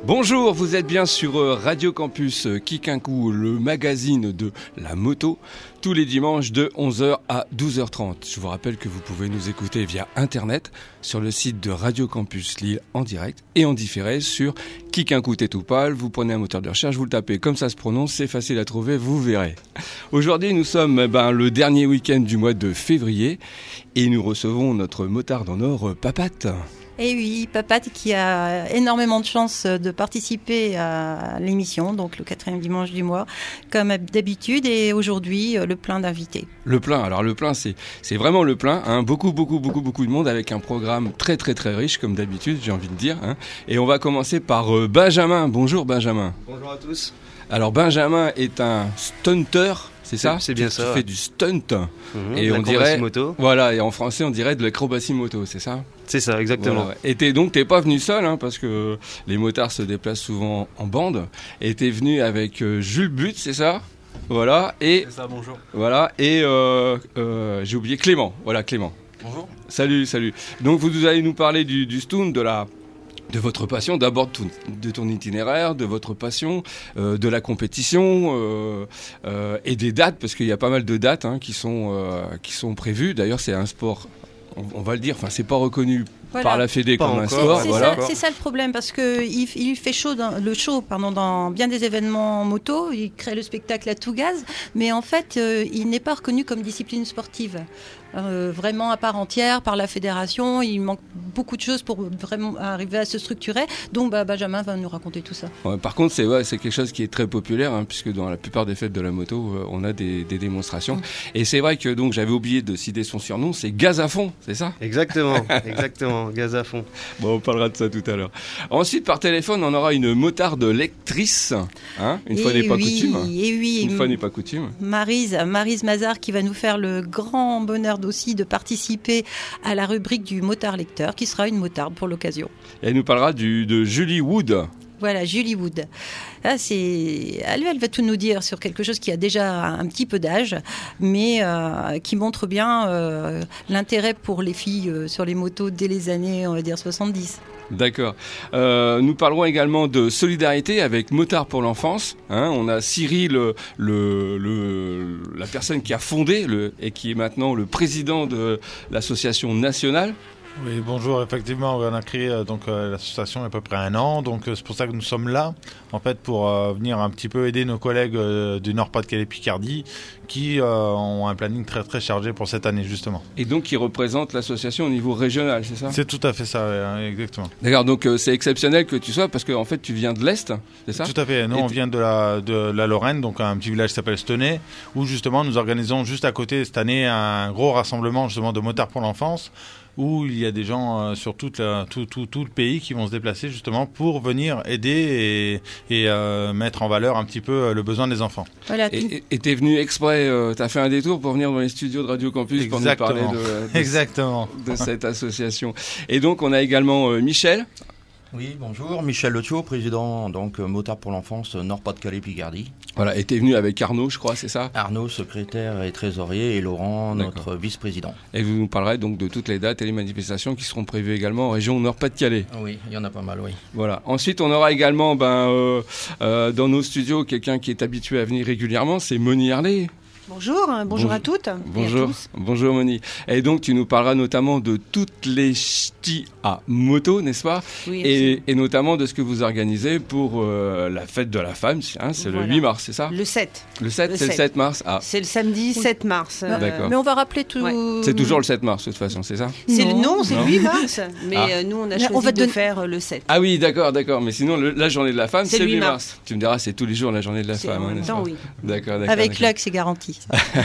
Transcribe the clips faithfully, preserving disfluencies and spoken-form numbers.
Bonjour, vous êtes bien sur Radio Campus Kikinkou, le magazine de la moto, tous les dimanches de onze heures à douze heures trente. Je vous rappelle que vous pouvez nous écouter via Internet sur le site de Radio Campus Lille en direct et en différé sur Kikinkou Tétoupal. Vous prenez un moteur de recherche, vous le tapez comme ça se prononce, c'est facile à trouver, vous verrez. Aujourd'hui, nous sommes ben, le dernier week-end du mois de février et nous recevons notre motard en or, Papate. Et oui, Papate qui a énormément de chance de participer à l'émission, donc le quatrième dimanche du mois, comme d'habitude, et aujourd'hui, le plein d'invités. Le plein, alors le plein, c'est, c'est vraiment le plein, hein, beaucoup, beaucoup, beaucoup, beaucoup de monde avec un programme très, très, très riche, comme d'habitude, j'ai envie de dire. Hein. Et on va commencer par euh, Benjamin. Bonjour Benjamin. Bonjour à tous. Alors Benjamin est un stunter. C'est ça, c'est bien tu, ça. Tu ouais. fais du stunt Mmh, et on dirait moto. Voilà, et en français on dirait de l'acrobatie moto, c'est ça? C'est ça, exactement. Voilà, ouais. Et t'es, donc t'es pas venu seul, hein, parce que les motards se déplacent souvent en bande. Et t'es venu avec euh, Jules But, c'est ça? Voilà. Et c'est ça. Bonjour. Voilà. Et euh, euh, j'ai oublié Clément. Voilà, Clément. Bonjour. Salut, salut. Donc vous allez nous parler du, du stunt, de la de votre passion, d'abord de ton itinéraire, de votre passion, euh, de la compétition euh, euh, et des dates, parce qu'il y a pas mal de dates hein, qui sont euh, qui sont prévues. D'ailleurs, c'est un sport, on, on va le dire, enfin, c'est pas reconnu. Voilà. Par la Fédé comme un sport. C'est, voilà. ça, c'est ça le problème, parce qu'il il fait chaud dans, le show pardon, dans bien des événements moto, il crée le spectacle à tout gaz, mais en fait, euh, il n'est pas reconnu comme discipline sportive. Euh, vraiment à part entière par la fédération, il manque beaucoup de choses pour vraiment arriver à se structurer, donc bah, Benjamin va nous raconter tout ça. Ouais, par contre c'est, ouais, c'est quelque chose qui est très populaire hein, puisque dans la plupart des fêtes de la moto euh, on a des, des démonstrations mmh. Et c'est vrai que donc j'avais oublié de citer son surnom, c'est Gaz à fond, c'est ça? Exactement, exactement, Gaz à fond. Bon, on parlera de ça tout à l'heure. Ensuite par téléphone on aura une motarde lectrice, hein, une et fois n'est oui, pas coutume. Et oui, une fois n'est pas coutume. Maryse, Maryse Mazard qui va nous faire le grand bonheur aussi de participer à la rubrique du motard lecteur qui sera une motarde pour l'occasion. Et elle nous parlera du, de Julie Wood. Voilà, Julie Wood. Là, c'est... Elle, elle va tout nous dire sur quelque chose qui a déjà un petit peu d'âge, mais euh, qui montre bien euh, l'intérêt pour les filles euh, sur les motos dès les années, on va dire, soixante-dix. D'accord. Euh, nous parlerons également de solidarité avec Motard pour l'enfance. Hein, on a Cyril, le, le, le, la personne qui a fondé le, et qui est maintenant le président de l'association nationale. Oui, bonjour. Effectivement, on a créé euh, donc euh, l'association il y a à peu près un an, donc euh, c'est pour ça que nous sommes là, en fait, pour euh, venir un petit peu aider nos collègues euh, du Nord-Pas-de-Calais Picardie, qui euh, ont un planning très très chargé pour cette année justement. Et donc qui représentent l'association au niveau régional, c'est ça? C'est tout à fait ça, ouais, exactement. D'accord, donc euh, c'est exceptionnel que tu sois, parce que en fait tu viens de l'Est, c'est ça? Tout à fait. Nous Et on t- vient de la de la Lorraine, donc un petit village qui s'appelle Stenay, où justement nous organisons juste à côté cette année un gros rassemblement justement de motards pour l'enfance, où il y a des gens euh, sur toute la, tout, tout, tout le pays qui vont se déplacer justement pour venir aider et, et euh, mettre en valeur un petit peu euh, le besoin des enfants. Voilà. Et, et t'es venu exprès, euh, t'as fait un détour pour venir dans les studios de Radio Campus. Exactement. Pour nous parler de, de, Exactement. de cette association. Et donc on a également euh, Michel. Oui, bonjour, Michel Lotio, président donc motard pour l'enfance Nord-Pas-de-Calais Picardie. Voilà, et t'es venu avec Arnaud, je crois, c'est ça? Arnaud, secrétaire et trésorier, et Laurent, D'accord. notre vice-président. Et vous nous parlerez donc de toutes les dates et les manifestations qui seront prévues également en région Nord-Pas-de-Calais. Oui, il y en a pas mal, oui. Voilà. Ensuite, on aura également ben, euh, euh, dans nos studios quelqu'un qui est habitué à venir régulièrement, c'est Moni Harley. Bonjour, bonjour, bonjour à toutes bonjour, et à tous. Bonjour Moni. Et donc tu nous parleras notamment de toutes les ch'tis à moto, n'est-ce pas? Oui, et, et notamment de ce que vous organisez pour euh, la fête de la femme, hein, c'est voilà. le huit mars, c'est ça? Le sept. Le sept, le c'est sept. le sept mars. Ah. C'est le samedi oui. sept mars. Euh... D'accord. Mais on va rappeler tout. Ouais. C'est toujours le sept mars de toute façon, c'est ça? C'est non, le non, c'est non. le huit mars. Mais ah. euh, nous on a choisi on va de don... faire le sept. Ah oui, d'accord, d'accord. Mais sinon, le, la journée de la femme, c'est, c'est le huit mars. mars. Tu me diras, c'est tous les jours la journée de la c'est femme. En hein, même temps, oui. D'accord, d'accord. Avec d'accord. Luc, c'est garanti.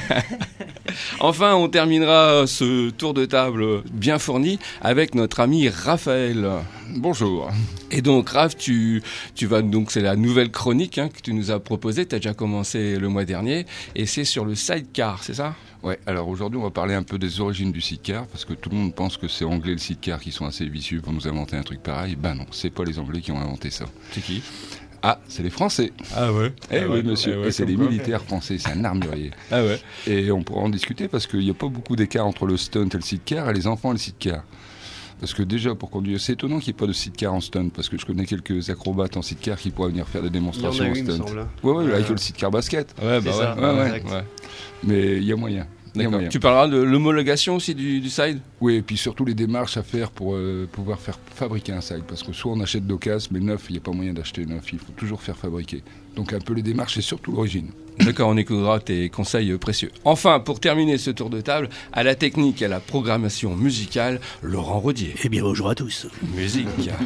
Enfin, on terminera ce tour de table bien fourni avec notre ami Raphaël. Bonjour. Et donc, Raph, tu, tu vas donc c'est la nouvelle chronique hein, que tu nous as proposée. Tu as déjà commencé le mois dernier, et c'est sur le sidecar, c'est ça? Ouais. Alors aujourd'hui, on va parler un peu des origines du sidecar, parce que tout le monde pense que c'est Anglais le sidecar qui sont assez vicieux pour nous inventer un truc pareil. Ben non, c'est pas les Anglais qui ont inventé ça. C'est qui? Ah, c'est les Français. Ah ouais. Eh ah oui, ouais, monsieur. Ah ouais, et c'est les quoi. militaires français, c'est un armurier. Ah ouais. Et on pourra en discuter parce qu'il n'y a pas beaucoup d'écart entre le stunt et le sidecar et les enfants et le sidecar. Parce que déjà, pour conduire, c'est étonnant qu'il n'y ait pas de sidecar en stunt, parce que je connais quelques acrobates en sidecar qui pourraient venir faire des démonstrations Il y en a en eu, il me stunt. semble. Ouais, ouais, Euh, avec le sidecar basket. Ouais, C'est bah ça, ouais. Ouais, ouais. exact. Ouais. Mais il y a moyen. Il y a D'accord. moyen. Tu parleras de l'homologation aussi du, du side. Oui, et puis surtout les démarches à faire pour euh, pouvoir faire fabriquer un side. Parce que soit on achète d'occasion, mais neuf, il n'y a pas moyen d'acheter neuf, il faut toujours faire fabriquer. Donc un peu les démarches et surtout l'origine. D'accord, on écoutera tes conseils précieux. Enfin, pour terminer ce tour de table, à la technique et à la programmation musicale, Laurent Rodier. Eh bien, bonjour à tous. Musique.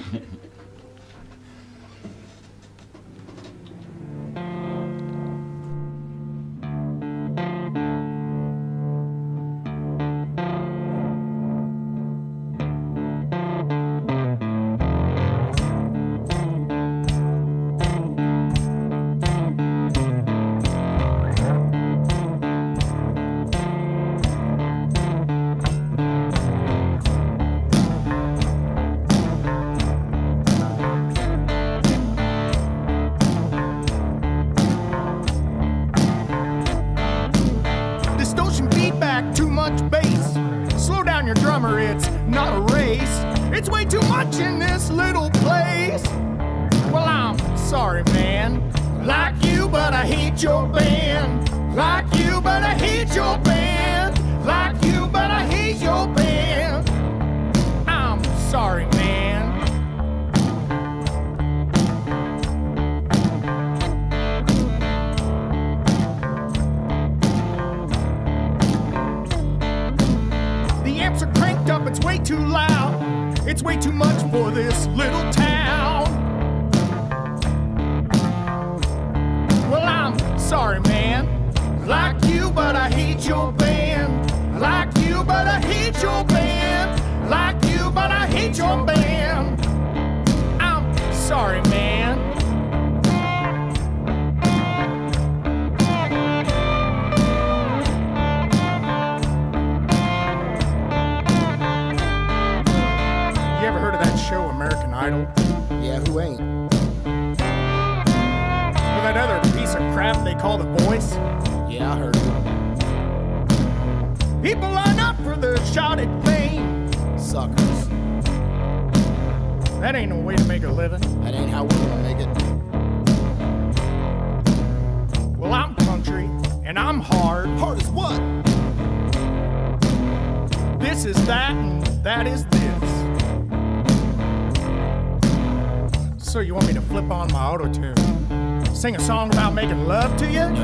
Distortion feedback, too much bass. Slow down your drummer, it's not a race. It's way too much in this little place. Well, I'm sorry, man. Like you, but I hate your band. Like you, but I hate your band. Like you, but I hate your band. I'm sorry, man. The amps are cranked up, it's way too loud. It's way too much for this little town. Well, I'm sorry, man. Like you, but I hate your band. Like you, but I hate your band. Like you, but I hate your band. I'm sorry, man. You ever heard of that show, American Idol? Yeah, who ain't? Or that other piece of crap they call The Voice? Yeah, I heard of it. People line up for the shot at fame. Suckers. That ain't no way to make a living. That ain't how we're gonna make it. Well, I'm country, and I'm hard. Hard as what? This is that, and that is this. So you want me to flip on my auto-tune? Sing a song about making love to you?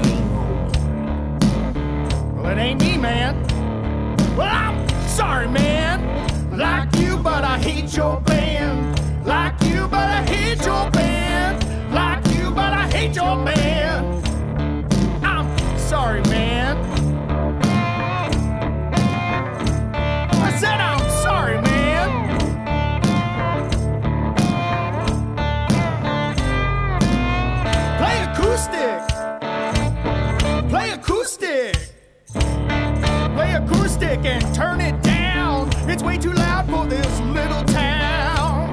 Well, it ain't me, man. Well, I'm sorry, man. Like you, but I hate your band. Like you, but I hate your band. Like you, but I hate your band. I'm sorry, man. I said I'm sorry, man. Play acoustic. Play acoustic. Play acoustic and turn it down. It's way too loud for this little town.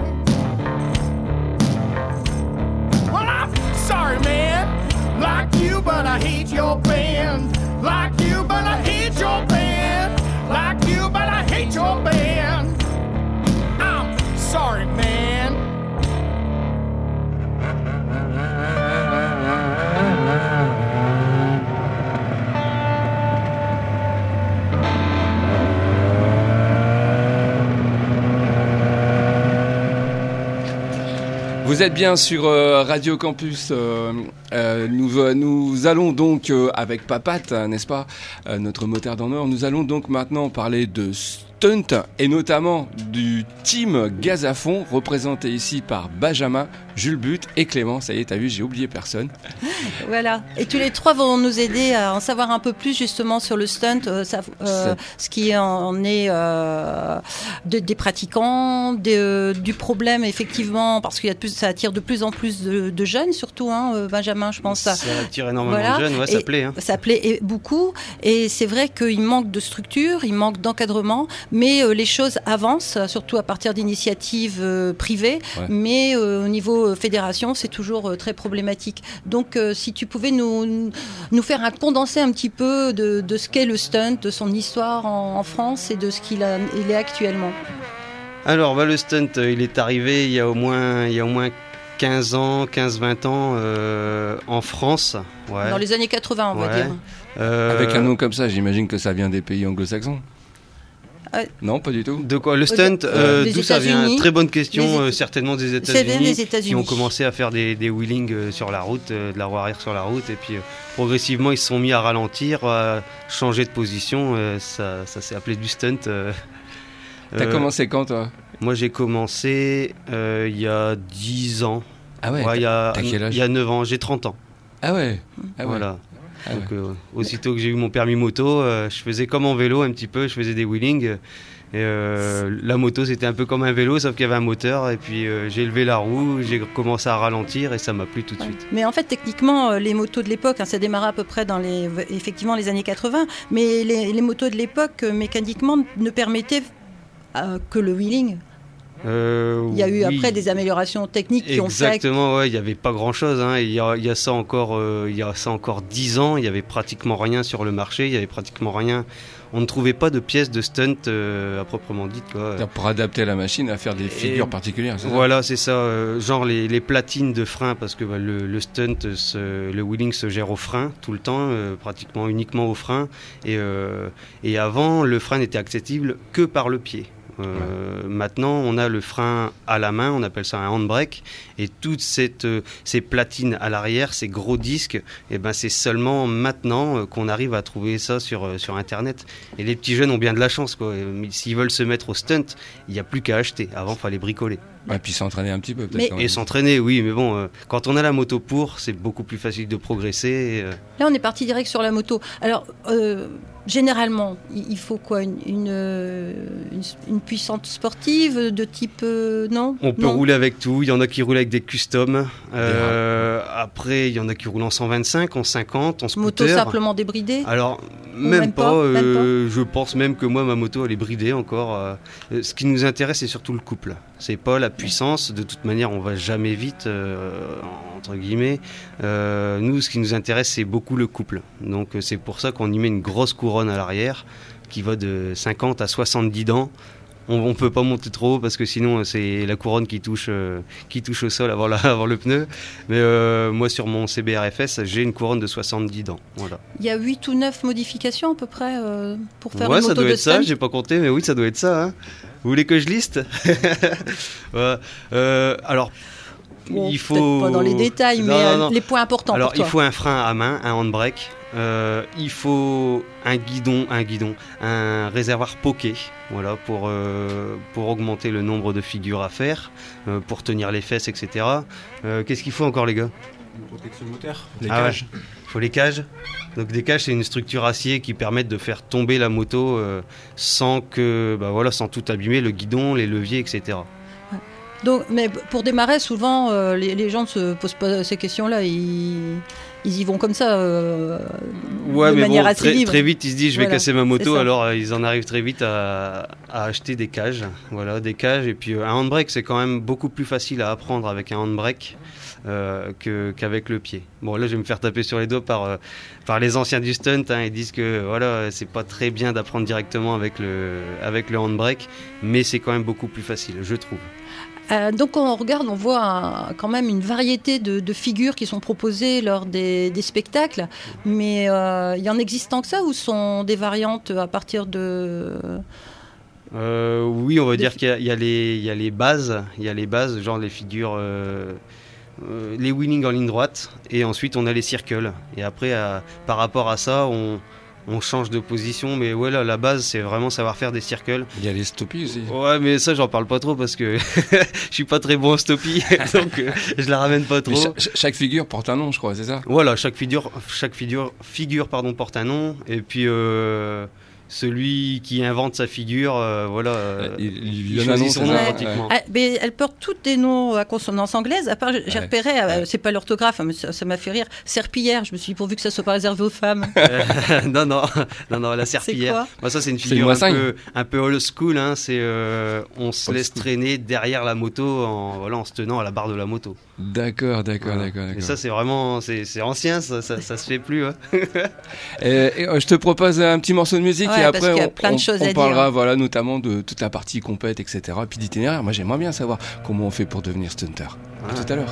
Well, I'm sorry, man. Like you, but I hate your band. Like you, but I hate your band. Like you, but I hate your band. I'm sorry, man. Vous êtes bien sur euh, Radio Campus. Euh, euh, nous, euh, nous allons donc, euh, avec Papat, hein, n'est-ce pas, euh, notre motard en or, nous allons donc maintenant parler de stunt et notamment du team Gaz à fond, représenté ici par Benjamin, Jules But et Clément. Ça y est, t'as vu, j'ai oublié personne. Voilà. Et tous les trois vont nous aider à en savoir un peu plus justement sur le stunt, euh, ça, euh, ce qui en est euh, de, des pratiquants, de, du problème effectivement, parce qu'il y a de plus, ça attire de plus en plus de, de jeunes, surtout, hein, Benjamin, je pense. Ça attire énormément Voilà. de jeunes, ouais, ça Et plaît. Hein. Ça plaît beaucoup, et c'est vrai qu'il manque de structure, il manque d'encadrement, mais euh, les choses avancent, surtout à partir d'initiatives euh, privées, Ouais. mais euh, au niveau fédération, c'est toujours euh, très problématique. Donc, euh, si tu pouvais nous, nous faire un condensé un petit peu de, de ce qu'est le stunt, de son histoire en, en France et de ce qu'il a, il est actuellement. Alors, bah, le stunt, euh, il est arrivé il y a au moins, il y a au moins quinze ans, quinze vingt ans euh, en France. Ouais. Dans les années quatre-vingts, on Ouais. va dire. Euh, Avec un nom comme ça, j'imagine que ça vient des pays anglo-saxons. Euh, Non, pas du tout. De quoi? Le stunt, euh, Les d'où ça vient? États-Unis. Très bonne question. Les Éta- euh, certainement des Ça vient États-Unis, des États-Unis. qui ont commencé à faire des, des wheelings euh, sur la route, euh, de la roue arrière sur la route, et puis euh, progressivement ils se sont mis à ralentir, à changer de position. euh, ça, ça s'est appelé du stunt. euh. T'as Euh, commencé quand, toi? Moi j'ai commencé euh, il y a dix ans. Ah ouais. Ouais, il y a, t'as quel âge? il y a neuf ans. J'ai trente ans. Ah ouais. Ah ouais. Voilà. Ah Donc, euh, aussitôt que j'ai eu mon permis moto, euh, je faisais comme en vélo un petit peu, je faisais des wheelings. Et euh, la moto c'était un peu comme un vélo, sauf qu'il y avait un moteur. Et puis euh, j'ai levé la roue, j'ai commencé à ralentir et ça m'a plu tout de Ouais. suite. Mais en fait, techniquement, euh, les motos de l'époque, hein, ça démarrait à peu près dans les, effectivement, les années quatre-vingts, mais les, les motos de l'époque, euh, mécaniquement, ne permettaient euh, que le wheeling. Euh, Il y a eu oui. après des améliorations techniques qui ont fait... Exactement, ouais, il n'y avait pas grand chose. Hein. Il, y a, il y a ça encore, euh, il y a ça encore dix ans, il n'y avait pratiquement rien sur le marché, il n'y avait pratiquement rien. On ne trouvait pas de pièces de stunt euh, à proprement dit. Quoi. T'as pour adapter la machine à faire des figures Et particulières, c'est ça? Voilà, c'est ça. euh, genre les, les platines de frein, parce que bah, le, le stunt, se- le wheeling se gère au frein tout le temps, euh, pratiquement uniquement au frein. Et, euh, et avant, le frein n'était accessible que par le pied. Euh, Maintenant, on a le frein à la main, on appelle ça un handbrake, et toutes cette, euh, ces platines à l'arrière, ces gros disques, et ben c'est seulement maintenant euh, qu'on arrive à trouver ça sur, euh, sur Internet. Et les petits jeunes ont bien de la chance, quoi. Euh, S'ils veulent se mettre au stunt, il n'y a plus qu'à acheter. Avant, il fallait bricoler. Et puis s'entraîner un petit peu, peut-être. Mais- quand Et même. s'entraîner, oui, mais bon, euh, quand on a la moto pour, c'est beaucoup plus facile de progresser. et, euh, Là, on est parti direct sur la moto. Alors, euh, généralement, il il faut quoi une, une, euh, une, une puissante sportive de type... euh, non On peut Non. rouler avec tout. Il y en a qui roulent avec des customs. Euh, après, il y en a qui roulent en cent vingt-cinq, en cinquante, en Moto scooter. simplement débridée. Alors, même, même pas. pas, même euh, je pense même que moi, ma moto, elle est bridée encore. euh. Euh, Ce qui nous intéresse, c'est surtout le couple. C'est pas la puissance. De toute manière, on va jamais vite, euh, entre guillemets. Euh, nous, ce qui nous intéresse, c'est beaucoup le couple. Donc, euh, c'est pour ça qu'on y met une grosse couronne à l'arrière qui va de cinquante à soixante-dix dents. On ne peut pas monter trop haut parce que sinon c'est la couronne qui touche, euh, qui touche au sol avant, la, avant le pneu. Mais euh, moi sur mon C B R F S, j'ai une couronne de soixante-dix dents. Voilà. Il y a huit ou neuf modifications à peu près euh, pour faire Ouais, une ça moto doit de être ça, stunt. j'ai pas compté, mais oui, ça doit être ça. Hein. Vous voulez que je liste? Ouais. Euh, Alors, Bon, il faut. peut-être pas dans les détails, Non, mais non, euh, non. les points importants Alors, pour toi. il faut un frein à main, un handbrake. Euh, il faut un guidon, un guidon, un réservoir poké, voilà, pour, euh, pour augmenter le nombre de figures à faire, euh, pour tenir les fesses, et cetera. Euh, Qu'est-ce qu'il faut encore, les gars? Protection moteur. Les Ah cages. ouais. Il faut les cages. Donc des cages, c'est une structure acier qui permettent de faire tomber la moto euh, sans que, bah voilà, sans tout abîmer, le guidon, les leviers, et cetera. Donc, mais pour démarrer, souvent, euh, les, les gens ne se posent pas ces questions-là. Ils, ils y vont comme ça, euh, Ouais, de mais manière bon, assez très, libre. très vite, ils se disent, je vais Voilà, casser ma moto, c'est ça. alors euh, ils en arrivent très vite à, à acheter des cages. Voilà, des cages. Et puis euh, un handbrake, c'est quand même beaucoup plus facile à apprendre avec un handbrake euh, que- qu'avec le pied. Bon, là, je vais me faire taper sur les doigts par, euh, par les anciens du stunt. Hein, ils disent que voilà, c'est pas très bien d'apprendre directement avec le, avec le handbrake, mais c'est quand même beaucoup plus facile, je trouve. Euh, donc on regarde, on voit un- quand même une variété de, de figures qui sont proposées lors des, des spectacles, mais euh, il y en existe tant que ça ou sont des variantes à partir de... Euh, oui, on va Des dire fi- qu'il y a, il y a les, il y a les bases, il y a les bases, genre les figures, euh, euh, les wheelings en ligne droite, et ensuite on a les circles. Et après, à- par rapport à ça, on, on change de position, mais ouais, là, la base, c'est vraiment savoir faire des circles. Il y a les stoppies aussi. Ouais, mais ça, j'en parle pas trop parce que je suis pas très bon en stoppie, donc euh, je la ramène pas Mais trop. cha- cha- chaque figure porte un nom, je crois, c'est ça? Voilà, chaque figure, chaque figure, figure pardon, porte un nom, et puis euh, celui qui invente sa figure, euh, voilà, euh, il, il il donne un nom, choisit son c'est nom ça? pratiquement. Ah, mais elles portent toutes des noms à consonance anglaise, à part, j'ai Ouais. repéré, euh, c'est pas l'orthographe, mais ça ça m'a fait rire, serpillière, je me suis dit pourvu que ça soit pas réservé aux femmes. Euh, non, non, non, non, la C'est serpillière. quoi? Moi, ça, c'est une C'est une figure un moissagne. peu, un peu old school. Hein, c'est, euh, on se Old laisse school. traîner derrière la moto en, voilà, en se tenant à la barre de la moto. D'accord, d'accord, Voilà. d'accord. Et d'accord. ça, c'est vraiment, c'est, c'est ancien, ça, ça, ça se fait plus. Hein. Et, et, euh, je te propose un petit morceau de musique, Ouais. Ouais, après, parce qu'il y a on, plein de on- choses on à dire. parlera voilà, notamment de toute la partie compète, et cetera. Puis d'itinéraire. Moi, j'aimerais bien savoir comment on fait pour devenir stunter. À tout à l'heure.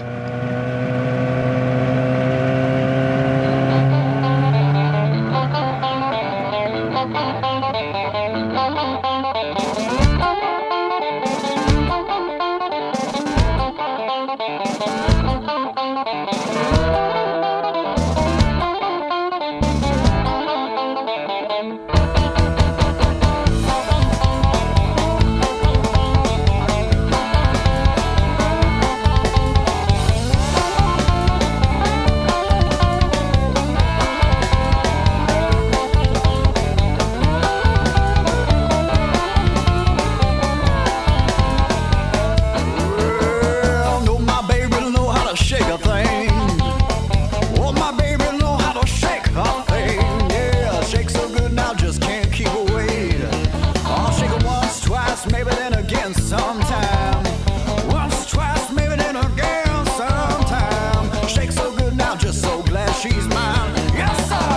Well, know my baby know how to shake a thing. Oh, my baby know how to shake a thing. Yeah, shake so good now just can't keep away. I'll shake it once, twice, maybe then again sometime. Once, twice, maybe then again sometime. Shake so good now, just so glad she's mine. Yes, sir.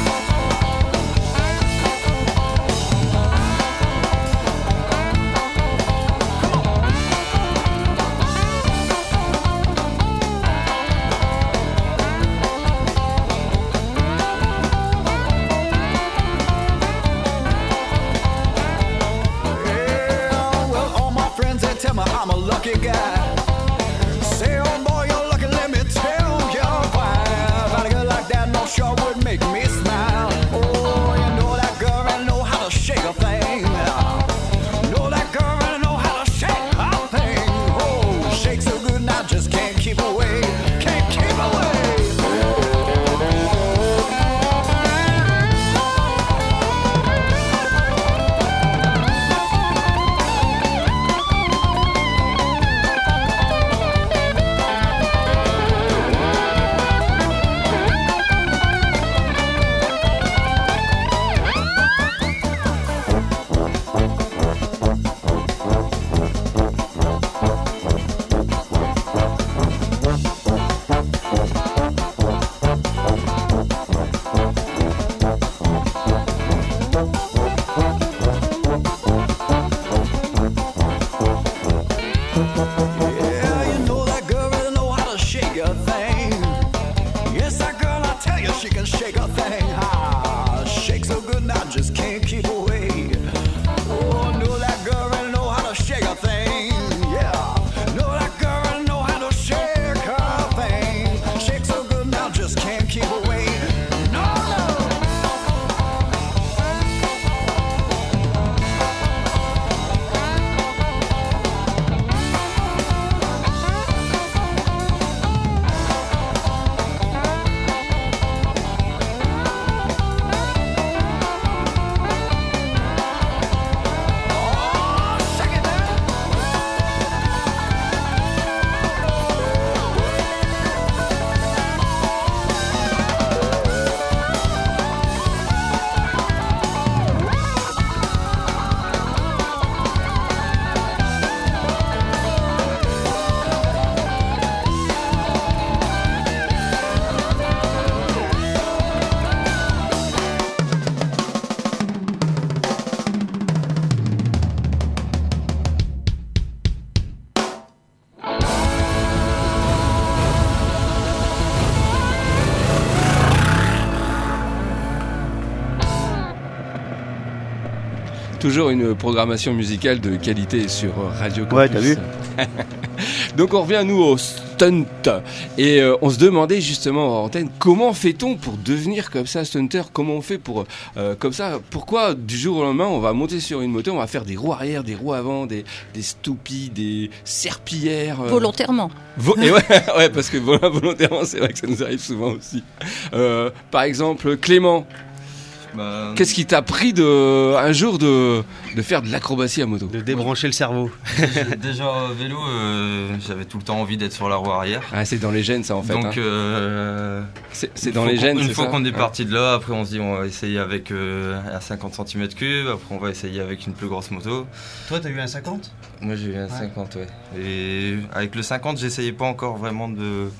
Yeah, well, all my friends they tell me I'm a lucky guy. Say, oh boy, you're lucky, let me tell you why. About a girl like that, no sure would make me smile. Oh, you know that girl really know how to shake a thing. Know that girl really know how to shake a thing. Oh, shake so good now, just can't keep away. Can't keep away. Yeah, you know that girl really know how to shake a thing. Yes, that girl, I tell you, she can shake a thing. Ah, shake so good now, just can't keep away. Oh, know that girl really know how to shake a thing. Yeah, know that girl really know how to shake a thing. Shake so good now, just can't keep away. No, no. Toujours une programmation musicale de qualité sur Radio Campus. Ouais, t'as vu. Donc on revient nous au stunt et euh, on se demandait justement en antenne comment fait-on pour devenir comme ça stunter, comment on fait pour euh, comme ça, pourquoi du jour au lendemain on va monter sur une moto, on va faire des roues arrière, des roues avant, des, des stoupies, des serpillères euh... Volontairement. Vo- et ouais, ouais, parce que vol- volontairement c'est vrai que ça nous arrive souvent aussi. Euh, par exemple Clément, Bah, qu'est-ce qui t'a pris de, un jour de, de faire de l'acrobatie à moto? De débrancher le cerveau. déjà à vélo, euh, j'avais tout le temps envie d'être sur la roue arrière. Ah, c'est dans les gènes ça en fait. Donc hein. euh, c'est, c'est une dans fois les qu'on- gènes. Une c'est fois ça qu'on est Ouais. parti de là, après on se dit on va essayer avec euh, un cinquante centimètres cubes, après on va essayer avec une plus grosse moto. Toi, t'as eu un cinquante? Moi j'ai eu un Ouais. cinquante, ouais. Et avec le cinquante, j'essayais pas encore vraiment de,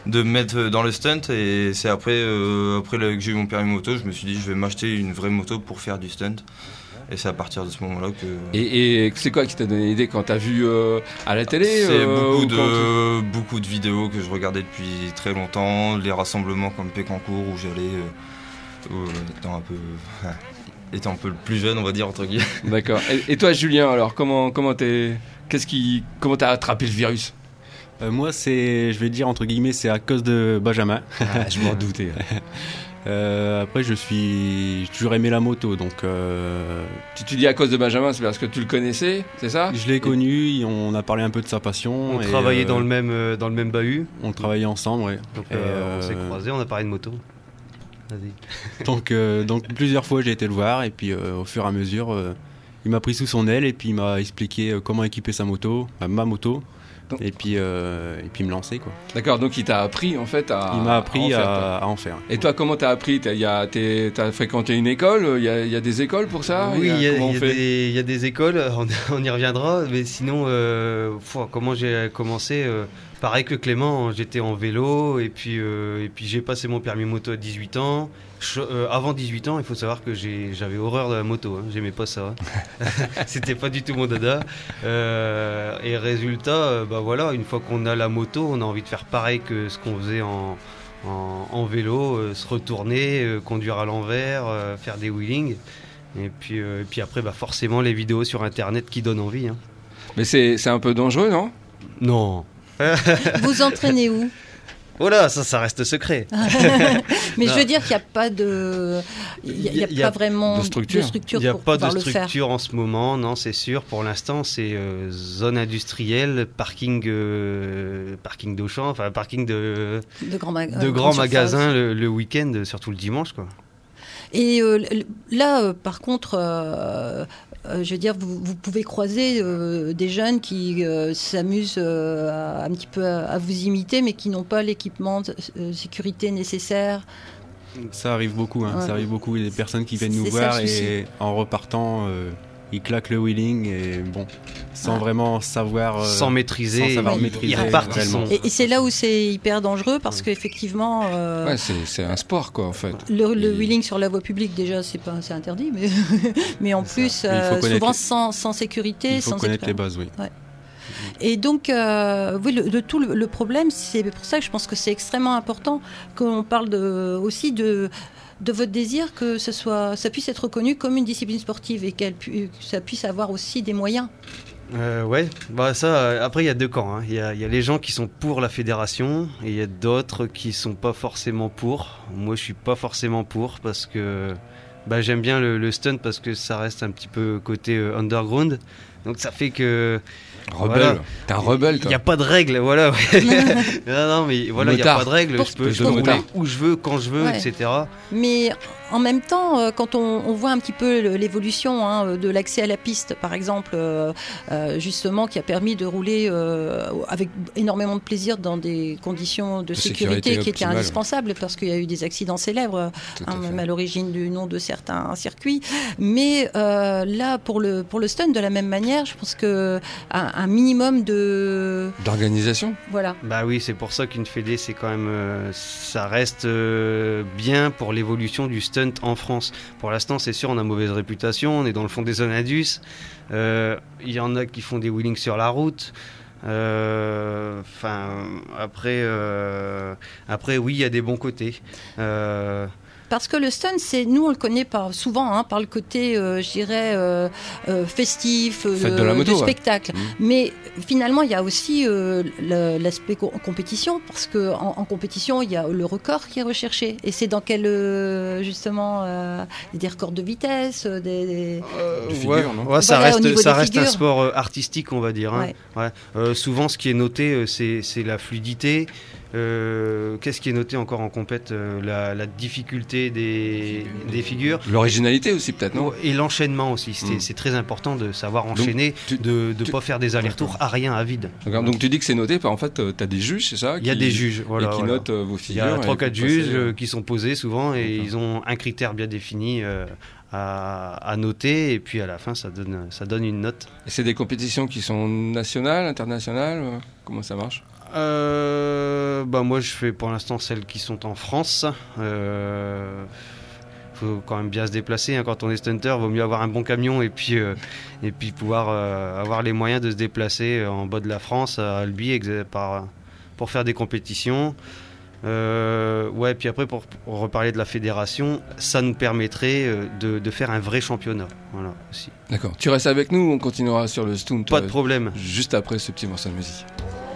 de me mettre dans le stunt. Et c'est après, euh, après là, que j'ai eu mon permis moto, je me suis dit je vais m'acheter une vraie moto pour faire du stunt. Et c'est à partir de ce moment-là que... Et, et c'est quoi qui t'a donné l'idée quand t'as vu euh, à la télé C'est euh, beaucoup, ou de, quand tu- beaucoup de vidéos que je regardais depuis très longtemps, les rassemblements comme Pécancourt où j'allais euh, euh, étant un peu... étant un peu plus jeune, on va dire, entre guillemets. D'accord. Et, et toi, Julien, alors, comment comment t'es... Qu'est-ce qui... Comment t'as attrapé le virus? Euh, moi, c'est, je vais dire entre guillemets, c'est à cause de Benjamin. Ah, je m'en doutais. Euh, après, je suis, j'ai toujours aimé la moto, donc. Euh, Tu, tu dis à cause de Benjamin, c'est parce que tu le connaissais, c'est ça? je l'ai connu, on a parlé un peu de sa passion. On et, travaillait euh, dans le même euh, dans le même bahut. On travaillait ensemble, ouais. Donc Et, euh, on s'est euh, croisés, on a parlé de moto. Vas-y. Donc, euh, donc plusieurs fois, j'ai été le voir, et puis euh, au fur et à mesure, euh, il m'a pris sous son aile, et puis il m'a expliqué euh, comment équiper sa moto, euh, ma moto. Donc- Et puis, euh, et puis me lancer, quoi. D'accord, donc il t'a appris en fait à... Il m'a appris à en faire, à, toi. à en faire. Et toi, comment t'as appris? T'as, y a, t'es- t'as fréquenté une école? Il y a, il y a des écoles pour ça? Oui, il y, a- comment on il y a fait des- il y a des écoles, on, on y reviendra, mais sinon, euh, pff, comment j'ai commencé euh, pareil que Clément, j'étais en vélo, et puis, euh, et puis j'ai passé mon permis moto à dix-huit ans. Je- euh, avant dix-huit ans, il faut savoir que j'ai- j'avais horreur de la moto, hein, j'aimais pas ça. C'était pas du tout mon dada. Euh, et résultat, euh, bah voilà, une fois qu'on a la moto, on a envie de faire pareil que ce qu'on faisait en, en, en vélo, euh, se retourner, euh, conduire à l'envers, euh, faire des wheelings. Et puis, euh, et puis après, bah forcément, les vidéos sur Internet qui donnent envie. Hein. Mais c'est, c'est un peu dangereux, non? Non. Vous entraînez où? Oh là, ça, ça reste secret. Mais Non. je veux dire qu'il n'y a pas de, il y a, il y a Il y a pas vraiment de structure. Il n'y a pour pas de pouvoir le faire. structure en ce moment, non, c'est sûr. Pour l'instant, c'est euh, zone industrielle, parking, euh, parking d'Auchan, enfin parking de, De grands, ma- de euh, grands grandes magasins surfaces. le, le week-end, surtout le dimanche, quoi. Et euh, l- là, euh, par contre, euh, euh, je veux dire, vous, vous pouvez croiser euh, des jeunes qui euh, s'amusent euh, à- un petit peu à, à vous imiter, mais qui n'ont pas l'équipement de euh, sécurité nécessaire. Ça arrive beaucoup, hein, Ouais. ça arrive beaucoup. Il y a des personnes qui viennent C'est nous ça, voir le souci. et en repartant, euh, ils claquent le wheeling et bon, sans Ah. vraiment savoir. euh, Sans maîtriser, sans savoir ils- maîtriser ils repartent, ils réellement. sont- Et, et c'est là où c'est hyper dangereux parce qu'effectivement, euh, Ouais, c'est, c'est un sport, quoi, en fait. le, le Et- wheeling sur la voie publique, déjà, c'est pas, c'est interdit, mais, mais en plus, Mais il faut euh, connaître souvent les- sans, sans sécurité, Il faut sans connaître les expérience. bases, oui. Et donc, euh, oui, le, le tout le, le problème, c'est pour ça que je pense que c'est extrêmement important qu'on parle de, aussi de, de votre désir que ce soit, ça puisse être reconnu comme une discipline sportive et qu'elle pu- que ça puisse avoir aussi des moyens. Euh, ouais, bah ça. euh, après, il y a deux camps. hein. Il y, a, il y a les gens qui sont pour la fédération et il y a d'autres qui sont pas forcément pour. Moi, je suis pas forcément pour parce que bah, j'aime bien le, le stunt parce que ça reste un petit peu côté euh, underground. Donc ça fait que Rebelle. Voilà. T'es un rebelle, il toi. n'y a pas de règles, voilà. ouais. non, non, mais voilà, il n'y a Motard. pas de règles. Pour- je peux, je pour- peux motard. rouler où je veux, quand je veux, Ouais. et cetera. Mais en même temps, euh, quand on, on voit un petit peu le- l'évolution hein, de l'accès à la piste, par exemple, euh, euh, justement, qui a permis de rouler euh, avec énormément de plaisir dans des conditions de, De sécurité, sécurité qui étaient optimale. indispensables parce qu'il y a eu des accidents célèbres, Tout à hein, fait. même à l'origine du nom de certains circuits. Mais euh, là, pour le, pour le stunt, de la même manière, je pense que un, un minimum de... D'organisation? Voilà. Bah oui, c'est pour ça qu'une fédé, c'est quand même, euh, ça reste euh, bien pour l'évolution du stunt en France. Pour l'instant, c'est sûr, on a mauvaise réputation, on est dans le fond des zones indus. Euh, Il y en a qui font des wheelings sur la route. Euh, Enfin, après, euh, après, oui, il y a des bons côtés. Euh, Parce que le stunt, c'est nous on le connaît par, souvent hein, par le côté, euh, je dirais, euh, euh, festif, euh, Fête de la moto, du ouais. spectacle. Mmh. Mais finalement, il y a aussi euh, le- l'aspect co- compétition, parce que en, en compétition, il y a le record qui est recherché. Et c'est dans quel euh, justement euh, des records de vitesse, euh, des, des- De ouais, figure, non? ouais, ça Voilà, au reste, niveau ça des reste un figures. sport euh, artistique, on va dire. hein. Ouais. Ouais. Euh, souvent, ce qui est noté, euh, c'est c'est la fluidité. Euh, Qu'est-ce qui est noté encore en compète euh, la, la difficulté des, des figures. L'originalité aussi, peut-être, non? Et l'enchaînement aussi. C'est Mm. c'est très important de savoir enchaîner, tu- de ne tu- pas faire des allers-retours à rien, à vide. D'accord, donc tu dis que c'est noté, par en fait, euh, t'as des juges, c'est ça? Il y a qui- des juges, voilà, et qui voilà. notent euh, vos Il y figures. a et trois quatre vous passez, juges euh, euh, qui sont posés souvent et D'accord. ils ont un critère bien défini euh, à, à noter et puis à la fin ça donne, ça donne une note. Et c'est des compétitions qui sont nationales, internationales? euh, Comment ça marche? Euh, bah, moi, je fais pour l'instant celles qui sont en France. Euh, faut quand même bien se déplacer. Hein. Quand on est stunter, il vaut mieux avoir un bon camion et puis, euh, et puis pouvoir euh, avoir les moyens de se déplacer en bas de la France, à Albi, exa- par, pour faire des compétitions. Euh, ouais, puis après, pour, pour reparler de la fédération, ça nous permettrait euh, de, de faire un vrai championnat. Voilà, aussi. D'accord. Tu restes avec nous, on continuera sur le stunt. Pas de problème. Juste après ce petit morceau de musique.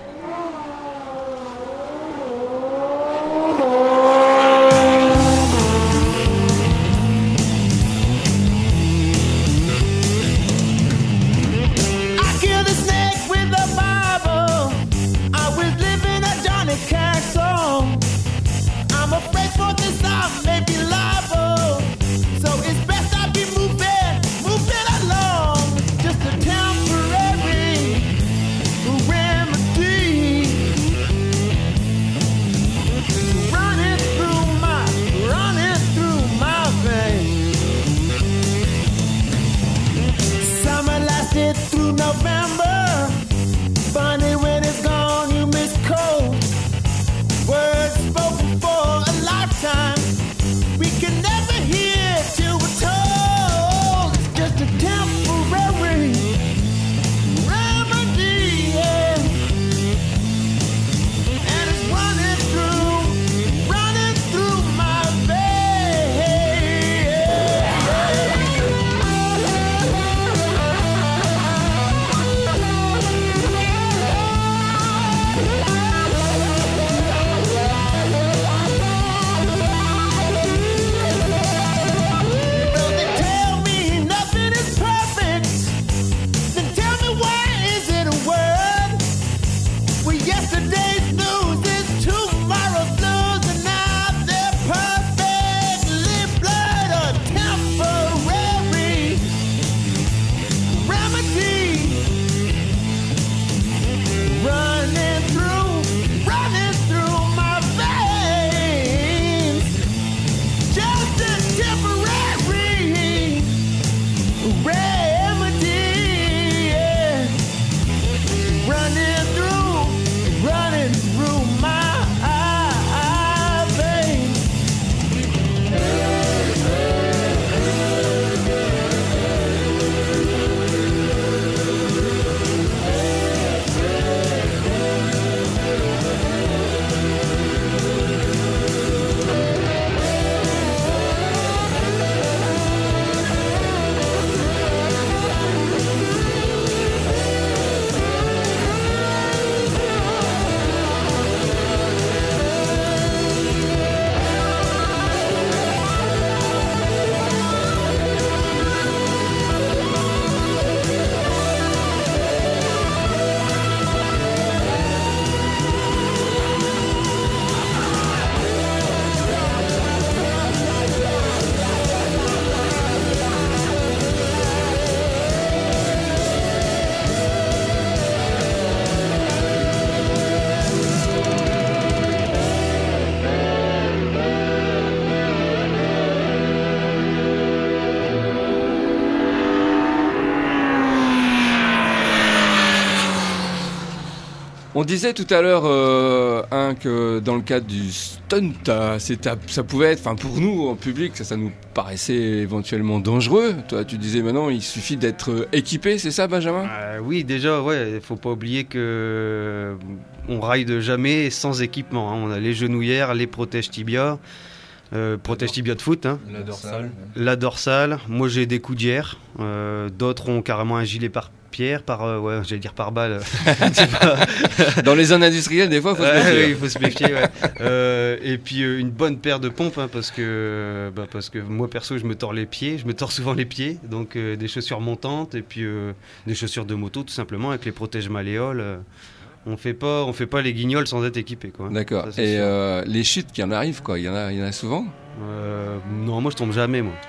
On disait tout à l'heure euh, hein, que dans le cadre du stunt, c'est, ça pouvait être, enfin pour nous en public, ça, ça nous paraissait éventuellement dangereux. Toi, tu disais maintenant, il suffit d'être équipé, c'est ça, Benjamin ? euh, Oui, déjà, ouais. Il faut pas oublier que on ride jamais sans équipement. Hein. On a les genouillères, les protèges tibia, euh, protège tibia de foot. Hein. La dorsale. La dorsale. Moi, j'ai des coudières. Euh, d'autres ont carrément un gilet par pierre, par, euh, ouais, j'allais dire par balle. Dans les zones industrielles, des fois, il faut se méfier. Euh, oui, il faut se méfier, ouais. euh, et puis euh, une bonne paire de pompes, hein, parce que, bah, parce que moi, perso, je me tords les pieds. Je me tords souvent les pieds. Donc, euh, des chaussures montantes et puis euh, des chaussures de moto, tout simplement, avec les protèges malléoles. Euh, on fait pas, on fait pas les guignols sans être équipé, quoi. D'accord. Ça, et euh, les chutes qui en arrivent, quoi, il y en a, il y en a souvent. Euh, non, moi je tombe jamais, moi.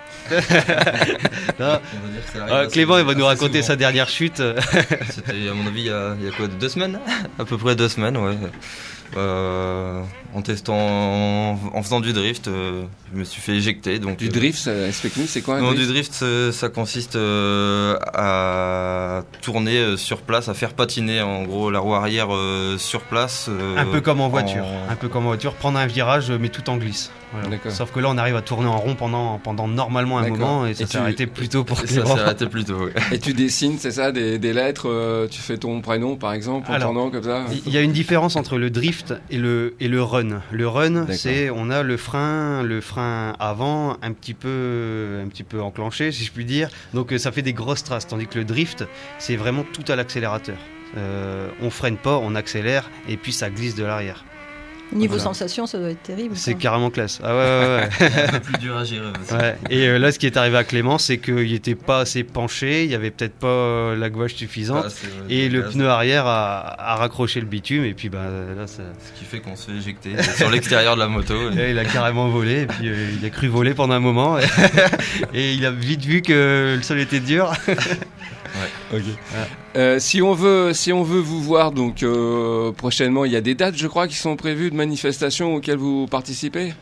Là, ah, Clément, il va nous raconter souvent sa dernière chute. C'était, à mon avis, il y a, il y a quoi, deux semaines ? À peu près deux semaines, ouais. Euh, en testant, en, en faisant du drift, euh, je me suis fait éjecter. Donc, du drift, ça, explique-nous, c'est quoi un non, drift? Du drift, ça, ça consiste euh, à tourner euh, sur place, à faire patiner en gros la roue arrière euh, sur place. Euh, un peu comme en voiture, en... un peu comme en voiture, prendre un virage mais tout en glisse. Voilà. Sauf que là, on arrive à tourner en rond pendant, pendant normalement un moment et ça s'est tu... arrêté plus tôt pour Ça s'est arrêté plus tôt, oui. Et tu dessines, c'est ça, des, des lettres, euh, tu fais ton prénom par exemple, en Alors, tournant comme ça. Il y a une différence entre le drift et le, et le run. Le run, D'accord. c'est on a le frein, le frein avant un petit peu, un petit peu enclenché, si je puis dire. Donc ça fait des grosses traces, tandis que le drift, c'est vraiment tout à l'accélérateur. Euh, on freine pas, on accélère et puis ça glisse de l'arrière. Niveau voilà. Sensation, ça doit être terrible. C'est quoi. Carrément classe. Ah ouais, ouais, ouais. Un peu plus dur à gérer aussi. Ouais. Et euh, là, ce qui est arrivé à Clément, c'est qu'il n'était pas assez penché, il n'y avait peut-être pas euh, la gouache suffisante, ah, ouais, et le pneu arrière a, a raccroché le bitume, et puis bah, là, ça... Ce qui fait qu'on se fait éjecter sur l'extérieur de la moto. Et... Là, il a carrément volé, et puis euh, il a cru voler pendant un moment, et, et il a vite vu que le sol était dur. Ouais. Okay. Ouais. Euh, si on veut, si on veut vous voir, donc euh, prochainement, il y a des dates, je crois, qui sont prévues de manifestations auxquelles vous participez.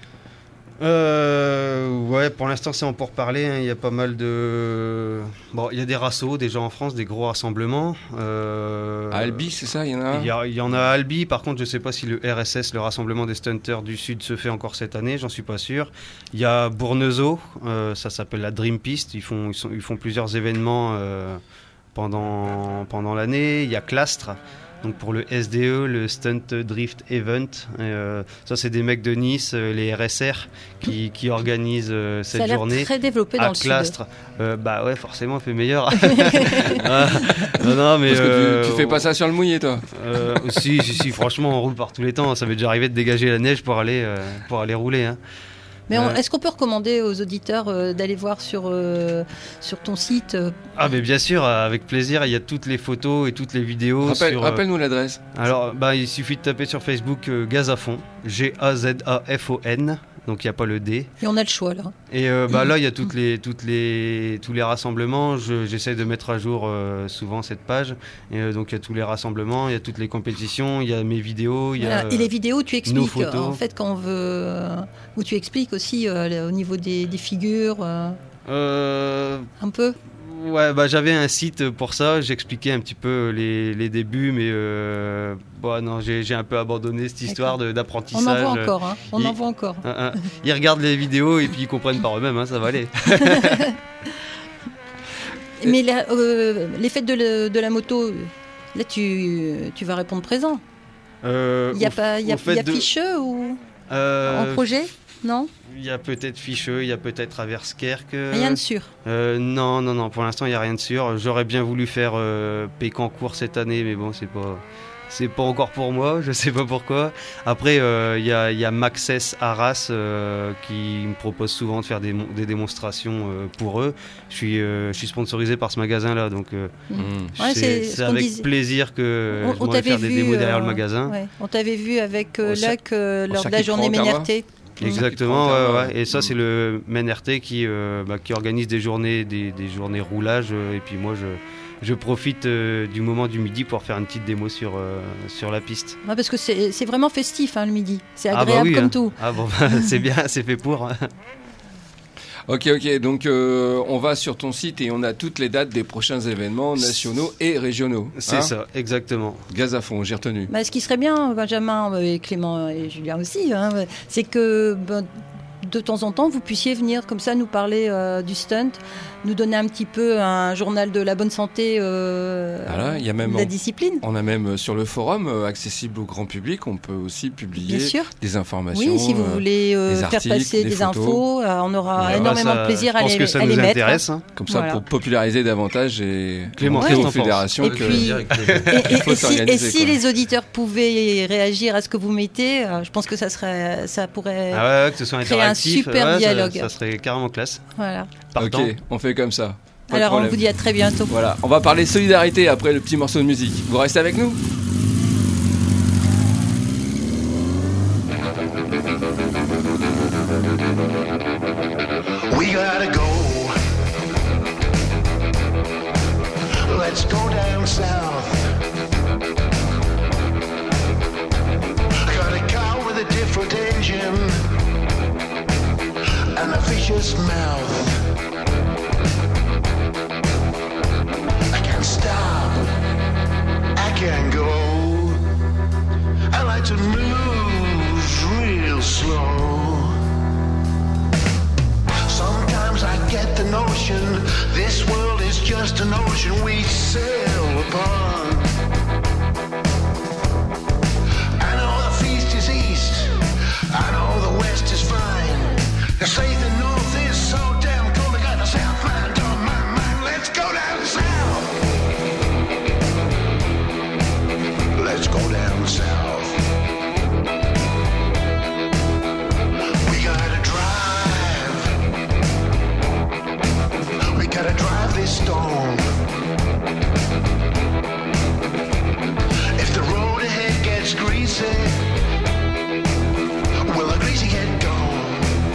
Euh, ouais, pour l'instant, c'est en pourparlers. Hein. Il y a pas mal de, bon, il y a des rassos déjà en France, des gros rassemblements. Euh... À Albi, c'est ça, il y en a. Il y, a, il y en a à Albi. Par contre, je sais pas si le R S S, le Rassemblement des Stunters du Sud, se fait encore cette année. J'en suis pas sûr. Il y a Bournezeau, euh, ça s'appelle la Dream Piste. Ils font, ils, sont, ils font plusieurs événements. Euh, pendant, pendant l'année. Il y a Clastres, donc pour le S D E, le Stunt Drift Event. Euh, ça, c'est des mecs de Nice, euh, les R S R, qui, qui organisent euh, cette ça a l'air journée. Très développé à dans Clastres. le euh, Bah ouais, forcément, fait meilleur. ah, non, non, mais Parce que euh, tu, tu fais pas ça sur le mouillé, toi. euh, Si, si, si, franchement, on roule par tous les temps. Ça m'est déjà arrivé de dégager la neige pour aller, euh, pour aller rouler. Hein. Mais on, est-ce qu'on peut recommander aux auditeurs euh, d'aller voir sur, euh, sur ton site euh... Ah mais bien sûr, avec plaisir, il y a toutes les photos et toutes les vidéos. Rappelle, sur, rappelle-nous l'adresse. Alors, bah, il suffit de taper sur Facebook euh, Gazafon, G A Z A F O N, donc il n'y a pas le D. Et on a le choix là. Et euh, bah, là, il y a toutes les, toutes les, tous les rassemblements. Je, j'essaie de mettre à jour euh, souvent cette page. Et, euh, donc il y a tous les rassemblements, il y a toutes les compétitions, il y a mes vidéos. Il y a, voilà. Et les vidéos, tu expliques photos. En fait quand on veut, euh, où tu expliques aussi euh, au niveau des, des figures. Euh, euh, un peu. Ouais, bah j'avais un site pour ça, j'expliquais un petit peu les, les débuts, mais euh, bon, non, j'ai, j'ai un peu abandonné cette histoire de, d'apprentissage. On en voit encore, hein. On ils, en voit encore. Euh, euh, ils regardent les vidéos et puis ils comprennent par eux-mêmes, hein, ça va aller. Mais la, euh, les fêtes de, le, de la moto, là tu, tu vas répondre présent. Euh, il y a, pas, y a, y a de... Ficheux ou euh, en projet? Non. Il y a peut-être Ficheux, il y a peut-être Averskerk. Rien de sûr. Euh, non, non, non. Pour l'instant, il n'y a rien de sûr. J'aurais bien voulu faire euh, Pécancourt cette année, mais bon, c'est pas, c'est pas encore pour moi. Je sais pas pourquoi. Après, il euh, y a, y a Maxès Arras euh, qui me propose souvent de faire des, des démonstrations euh, pour eux. Je suis, euh, je suis sponsorisé par ce magasin-là, donc euh, mmh. c'est, ouais, c'est, c'est avec disait. plaisir que on, je pourrais faire des vu, démos derrière euh, le magasin. Ouais. On t'avait vu avec euh, au Luc euh, lors de la Circuit journée Méniarté. Exactement, ouais, ouais. Et ça c'est le Méniarté qui, euh, bah, qui organise des journées, des, des journées roulage. Euh, et puis moi je, je profite euh, du moment du midi pour faire une petite démo sur, euh, sur la piste. Ouais, parce que c'est, c'est vraiment festif hein, le midi. C'est agréable ah bah oui, comme hein. tout. Ah bon, bah, c'est bien, c'est fait pour. Ok, ok. Donc, euh, on va sur ton site et on a toutes les dates des prochains événements nationaux et régionaux. C'est hein ça, exactement. Gaz à fond, j'ai retenu. Bah, ce qui serait bien, Benjamin et Clément et Julien aussi, hein, c'est que bah, de temps en temps, vous puissiez venir comme ça nous parler euh, du stunt, nous donner un petit peu un journal de la bonne santé, euh, voilà, y a même de la en, discipline. On a même sur le forum euh, accessible au grand public, on peut aussi publier des informations. Oui, si vous euh, voulez euh, faire articles, passer des, des infos, euh, on aura ouais, énormément ça, de plaisir à les, que ça à nous les mettre. Intéresse, hein. Comme ça, voilà. Pour populariser davantage et Clément, montrer ouais. aux fédérations et que puis, et, et, et si, et si les auditeurs pouvaient réagir à ce que vous mettez, euh, je pense que ça serait, ça pourrait ah ouais, ouais, que ce soit créer un super ouais, dialogue. Ça, ça serait carrément classe. Voilà. Partant. Ok, on fait comme ça. Pas Alors on vous dit à très bientôt. Voilà, on va parler solidarité après le petit morceau de musique. Vous restez avec nous ? We gotta go. Let's go down south. this mouth. I can't stop, I can't go. I like to move real slow. Sometimes I get the notion this world is just an ocean we sail upon. I know the feast is east, I know the west is fine. They say the north is so damn cold, I got the south mind on my mind. Let's go down south. Let's go down south. We gotta drive. We gotta drive this storm. If the road ahead gets greasy, will the greasy get gone?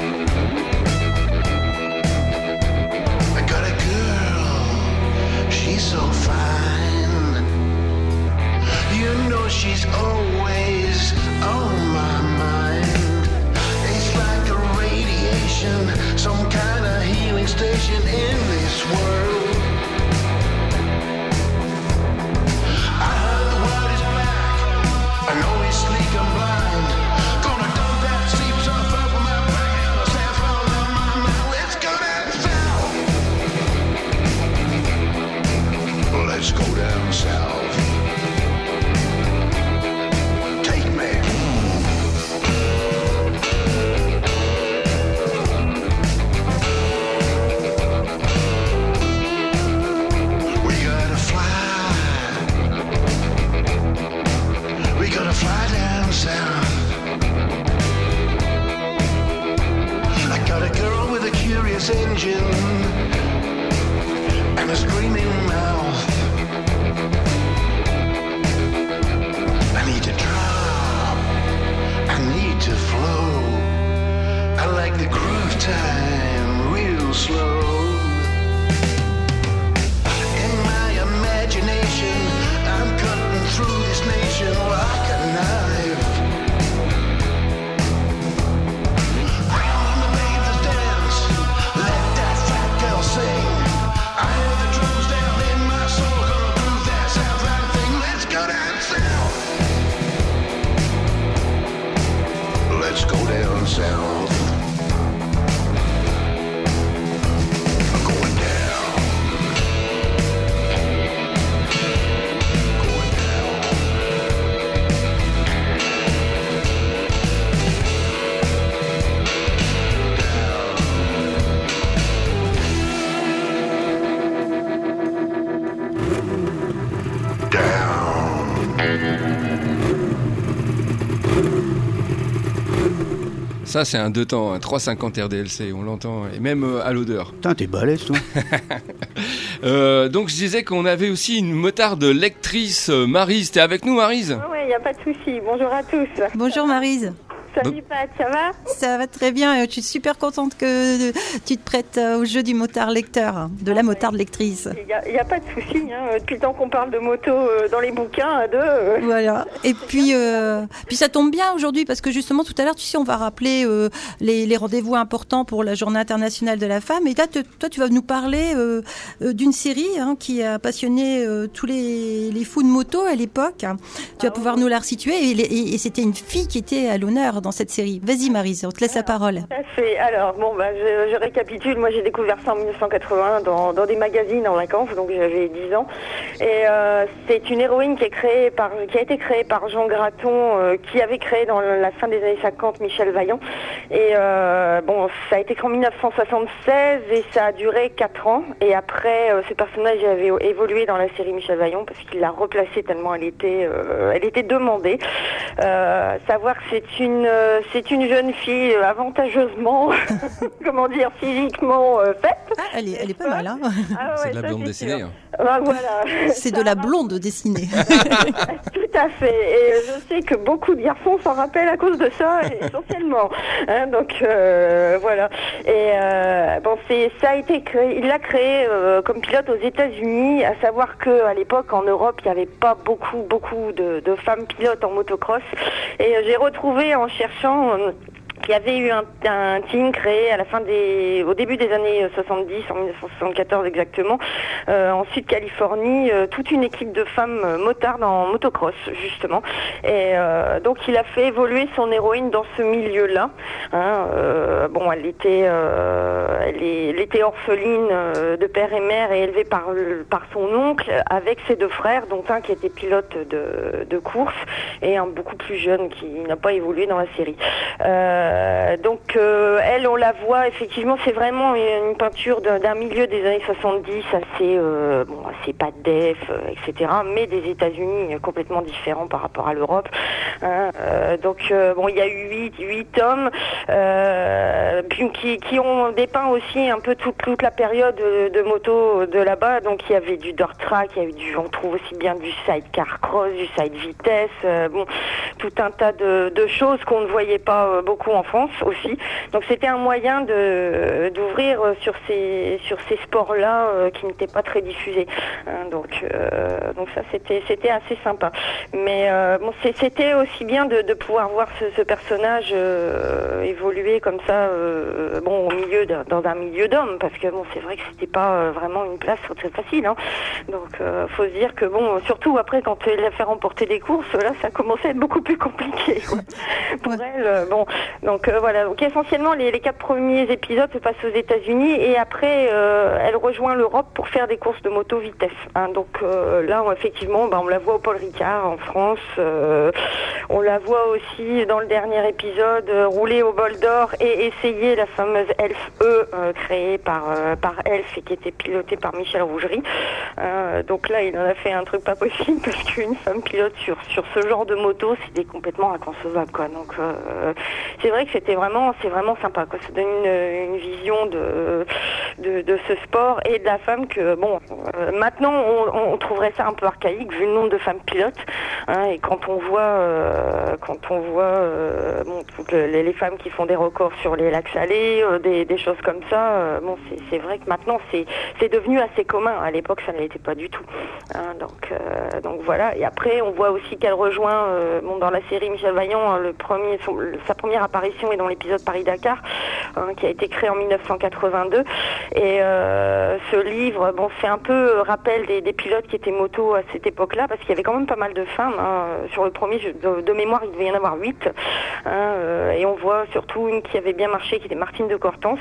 I got a girl, she's so fine. You know she's always on my mind. It's like a radiation, some kind of healing station in this world. I heard the world is black, I know it's sleek and blind. Gonna dump that steep stuff over my back and the saffron on my mind. Let's go down south. Let's go down south. Take me. We gotta fly. We gotta fly down south. I got a girl with a curious engine and a screaming mouth. I need to drop, I need to flow. I like the groove time real slow. In my imagination, I'm cutting through this nation like a knife. Bring on the bathers dance, let that fat girl sing. I hear the drums down in my soul, gonna groove that Southland thing. Let's go down south. Let's go down south. I'm going down. Going down. Ça, c'est un deux temps, un trois cent cinquante R D L C, on l'entend, et même euh, à l'odeur. Putain, t'es balèze, toi. euh, donc, je disais qu'on avait aussi une motarde lectrice, euh, Maryse. T'es avec nous, Maryse ? Oui, il n'y a pas de souci. Bonjour à tous. Bonjour Maryse. Salut Pat, ça va ? Ça va très bien. Je suis super contente que tu te prêtes au jeu du motard lecteur, de la motarde lectrice. Il n'y a, a pas de souci. Hein. Depuis le temps qu'on parle de moto euh, dans les bouquins à deux. Euh... Voilà. Et puis, euh, puis ça tombe bien aujourd'hui parce que justement tout à l'heure, tu sais, on va rappeler euh, les, les rendez-vous importants pour la Journée internationale de la femme. Et là, te, toi, tu vas nous parler euh, euh, d'une série hein, qui a passionné euh, tous les, les fous de moto à l'époque. Tu vas ah, pouvoir oui. nous la resituer. Et, et, et c'était une fille qui était à l'honneur dans cette série. Vas-y Maryse, on te laisse la parole. Tout à fait. Alors, bon, bah, je, je récapitule. Moi, j'ai découvert ça en dix-neuf cent quatre-vingts dans, dans des magazines en vacances, donc j'avais dix ans. Et euh, c'est une héroïne qui, est créée par, qui a été créée par Jean Graton, euh, qui avait créé dans la fin des années cinquante Michel Vaillant. Et euh, bon, ça a été créé en dix-neuf cent soixante-seize et ça a duré quatre ans. Et après, euh, ce personnage avait évolué dans la série Michel Vaillant parce qu'il l'a replacée tellement elle était, euh, elle était demandée. Euh, savoir que c'est une Euh, c'est une jeune fille euh, avantageusement, comment dire, physiquement euh, faite. Ah, elle est, elle est pas mal, hein. Ah ouais, c'est de la blonde dessinée. Hein. Ah, voilà. C'est de la blonde dessinée. Tout à fait. Et je sais que beaucoup de garçons s'en rappellent à cause de ça, essentiellement. Hein, donc euh, voilà. Et euh, bon, c'est ça a été créé. Il l'a créé euh, comme pilote aux États-Unis. À savoir que à l'époque, en Europe, il n'y avait pas beaucoup, beaucoup de, de femmes pilotes en motocross. Et euh, j'ai retrouvé en cherchant. Euh, Il y avait eu un, un team créé à la fin des, au début des années soixante-dix, en dix-neuf cent soixante-quatorze exactement, euh, en Sud-Californie, euh, toute une équipe de femmes euh, motardes en motocross justement. Et euh, donc il a fait évoluer son héroïne dans ce milieu-là. Hein, euh, bon, elle était, euh, elle, est, elle était orpheline euh, de père et mère et élevée par par son oncle avec ses deux frères, dont un qui était pilote de, de course et un beaucoup plus jeune qui n'a pas évolué dans la série. Euh, Euh, donc euh, elle, on la voit effectivement, c'est vraiment une, une peinture d'un, d'un milieu des années soixante-dix, assez, euh, bon, assez pas de def, euh, et cetera, mais des États-Unis complètement différents par rapport à l'Europe. Hein, euh, donc euh, bon, il y a eu huit, huit tomes euh, qui, qui ont dépeint aussi un peu toute, toute la période de, de moto de là-bas. Donc il y avait du dirt track, il y avait du, on trouve aussi bien du sidecar cross, du side vitesse, euh, bon, tout un tas de, de choses qu'on ne voyait pas euh, beaucoup en France aussi. Donc c'était un moyen de d'ouvrir sur ces sur ces sports-là euh, qui n'étaient pas très diffusés. Hein, donc euh, donc ça c'était c'était assez sympa. Mais euh, bon c'est, c'était aussi bien de, de pouvoir voir ce, ce personnage euh, évoluer comme ça euh, bon au milieu de, dans un milieu d'hommes, parce que bon c'est vrai que c'était pas euh, vraiment une place très facile. Hein. Donc euh, faut se dire que bon surtout après quand elle a fait remporter des courses, là ça commençait à être beaucoup plus compliqué quoi. Pour elle euh, bon. Donc euh, voilà, donc essentiellement les, les quatre premiers épisodes se passent aux États-Unis et après euh, elle rejoint l'Europe pour faire des courses de moto vitesse. Hein. Donc euh, là on, effectivement, bah, on la voit au Paul Ricard en France, euh, on la voit aussi dans le dernier épisode euh, rouler au bol d'or et essayer la fameuse Elf E euh, créée par euh, par Elf et qui était pilotée par Michel Rougerie. Euh, donc là il en a fait un truc pas possible parce qu'une femme pilote sur sur ce genre de moto c'était complètement inconcevable quoi. Donc euh, c'est vrai que c'était vraiment, c'est vraiment sympa quoi. Ça donne une, une vision de, de de ce sport et de la femme que bon, euh, maintenant on, on trouverait ça un peu archaïque vu le nombre de femmes pilotes. Hein, et quand on voit, euh, quand on voit euh, bon, toutes les, les femmes qui font des records sur les lacs salés, euh, des, des choses comme ça, euh, bon c'est, c'est vrai que maintenant c'est c'est devenu assez commun. À l'époque ça ne l'était pas du tout. Hein, donc euh, donc voilà. Et après on voit aussi qu'elle rejoint euh, bon dans la série Michel Vaillant le premier son, sa première apparition est dans l'épisode Paris-Dakar, hein, qui a été créé en dix-neuf cent quatre-vingt-deux. Et euh, ce livre, bon, c'est un peu rappel des, des pilotes qui étaient moto à cette époque-là, parce qu'il y avait quand même pas mal de femmes. Hein. Sur le premier, je, de, de mémoire, il devait y en avoir huit. Hein, euh, et on voit surtout une qui avait bien marché, qui était Martine de Cortance.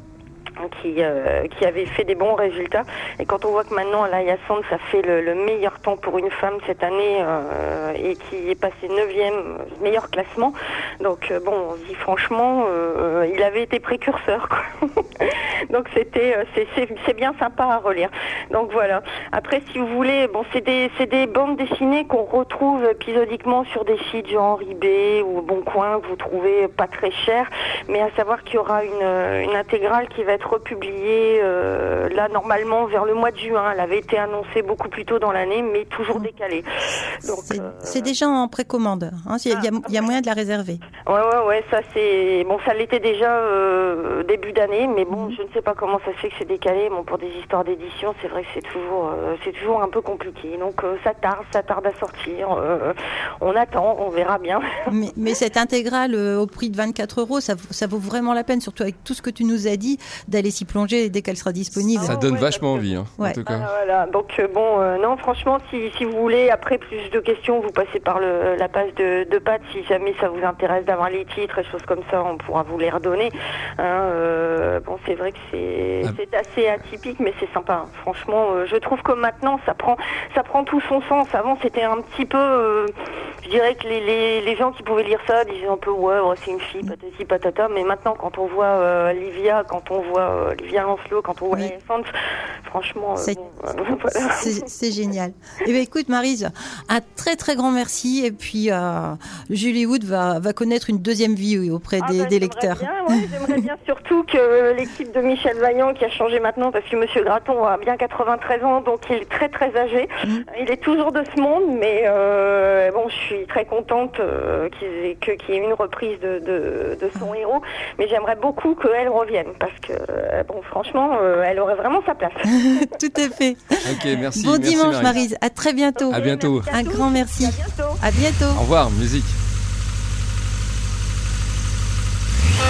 Qui, euh, qui avait fait des bons résultats. Et quand on voit que maintenant Alaya Sand, ça fait le, le meilleur temps pour une femme cette année euh, et qui est passé neuvième, meilleur classement. Donc euh, bon, on se dit franchement, euh, il avait été précurseur quoi. Donc c'était, c'est, c'est, c'est bien sympa à relire. Donc voilà. Après, si vous voulez, bon, c'est des, c'est des bandes dessinées qu'on retrouve épisodiquement sur des sites genre eBay ou Bon Coin que vous trouvez pas très cher, mais à savoir qu'il y aura une, une intégrale qui va être republiée euh, là normalement vers le mois de juin. Elle avait été annoncée beaucoup plus tôt dans l'année, mais toujours décalée. Donc c'est, euh... c'est déjà en précommande. Hein, il, y a, il y a moyen de la réserver. Ouais ouais ouais, ça c'est bon, ça l'était déjà euh, début d'année, mais bon, je ne sais pas comment ça se fait que c'est décalé. Bon, pour des histoires d'édition, c'est vrai que c'est toujours euh, c'est toujours un peu compliqué. Donc euh, ça tarde, ça tarde à sortir. Euh, on attend, on verra bien. Mais, mais cette intégrale euh, au prix de vingt-quatre euros, ça, ça vaut vraiment la peine, surtout avec tout ce que tu nous as dit, d'aller s'y plonger dès qu'elle sera disponible. Ça donne vachement envie, hein, ouais. en tout cas. Ah, voilà. Donc euh, bon, euh, non, franchement, si, si vous voulez après plus de questions, vous passez par le, la page de, de Pat. Si jamais ça vous intéresse d'avoir les titres et choses comme ça, on pourra vous les redonner. Hein, euh, bon, c'est vrai que c'est, ah. c'est assez atypique, mais c'est sympa. Hein. Franchement, euh, je trouve que maintenant, ça prend, ça prend tout son sens. Avant, c'était un petit peu, euh, je dirais que les, les, les gens qui pouvaient lire ça disaient un peu ouais, ouais c'est une fille, patati patata. Mais maintenant, quand on voit euh, Livia, quand on voit euh, Livia Lancelot, quand on voit oui. Elephant, franchement, euh, c'est, bon, euh, voilà. c'est, c'est génial. Eh bien, écoute, Maryse, un très très grand merci. Et puis, euh, Julie Wood va, va connaître une deuxième vie oui, auprès ah des, bah, des lecteurs. Bien, ouais, j'aimerais bien surtout que l'équipe de Michel Vaillant, qui a changé maintenant, parce que Monsieur Graton a bien quatre-vingt-treize ans, donc il est très très âgé. Mmh. Il est toujours de ce monde, mais euh, bon, je suis très contente euh, qu'il, y ait, que, qu'il y ait une reprise de, de, de son héros. Mais j'aimerais beaucoup qu'elle revienne, parce que euh, bon, franchement, euh, elle aurait vraiment sa place. Tout à fait. Ok, merci. Bon merci dimanche, Maryse. Maryse. À très bientôt. À bientôt. Un grand merci. À bientôt. À bientôt. Au revoir, musique.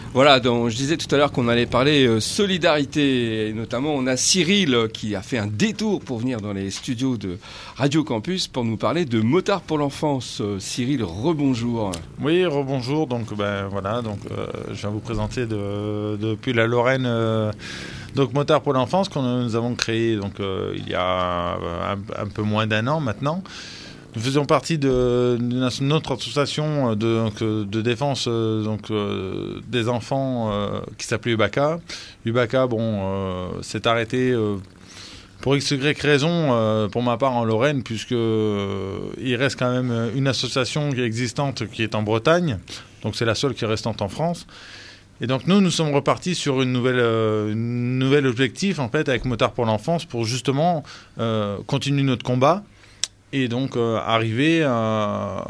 Voilà, donc je disais tout à l'heure qu'on allait parler euh, solidarité, et notamment on a Cyril euh, qui a fait un détour pour venir dans les studios de Radio Campus pour nous parler de Motard pour l'enfance. Euh, Cyril, rebonjour. Oui, rebonjour. Donc ben voilà, donc euh, je viens vous présenter de, depuis la Lorraine, euh, donc Motard pour l'enfance que nous avons créé donc euh, il y a un, un peu moins d'un an maintenant. Nous faisons partie de, d'une autre association de, donc, de défense euh, donc, euh, des enfants euh, qui s'appelait Ubaka. Ubaka, bon, euh, s'est arrêté euh, pour X Y raison, euh, pour ma part en Lorraine, puisque euh, il reste quand même une association qui est existante qui est en Bretagne. Donc c'est la seule qui est restante en France. Et donc nous, nous sommes repartis sur une nouvelle, euh, une nouvelle objectif en fait avec Motard pour l'enfance pour justement euh, continuer notre combat. Et donc euh, arriver à,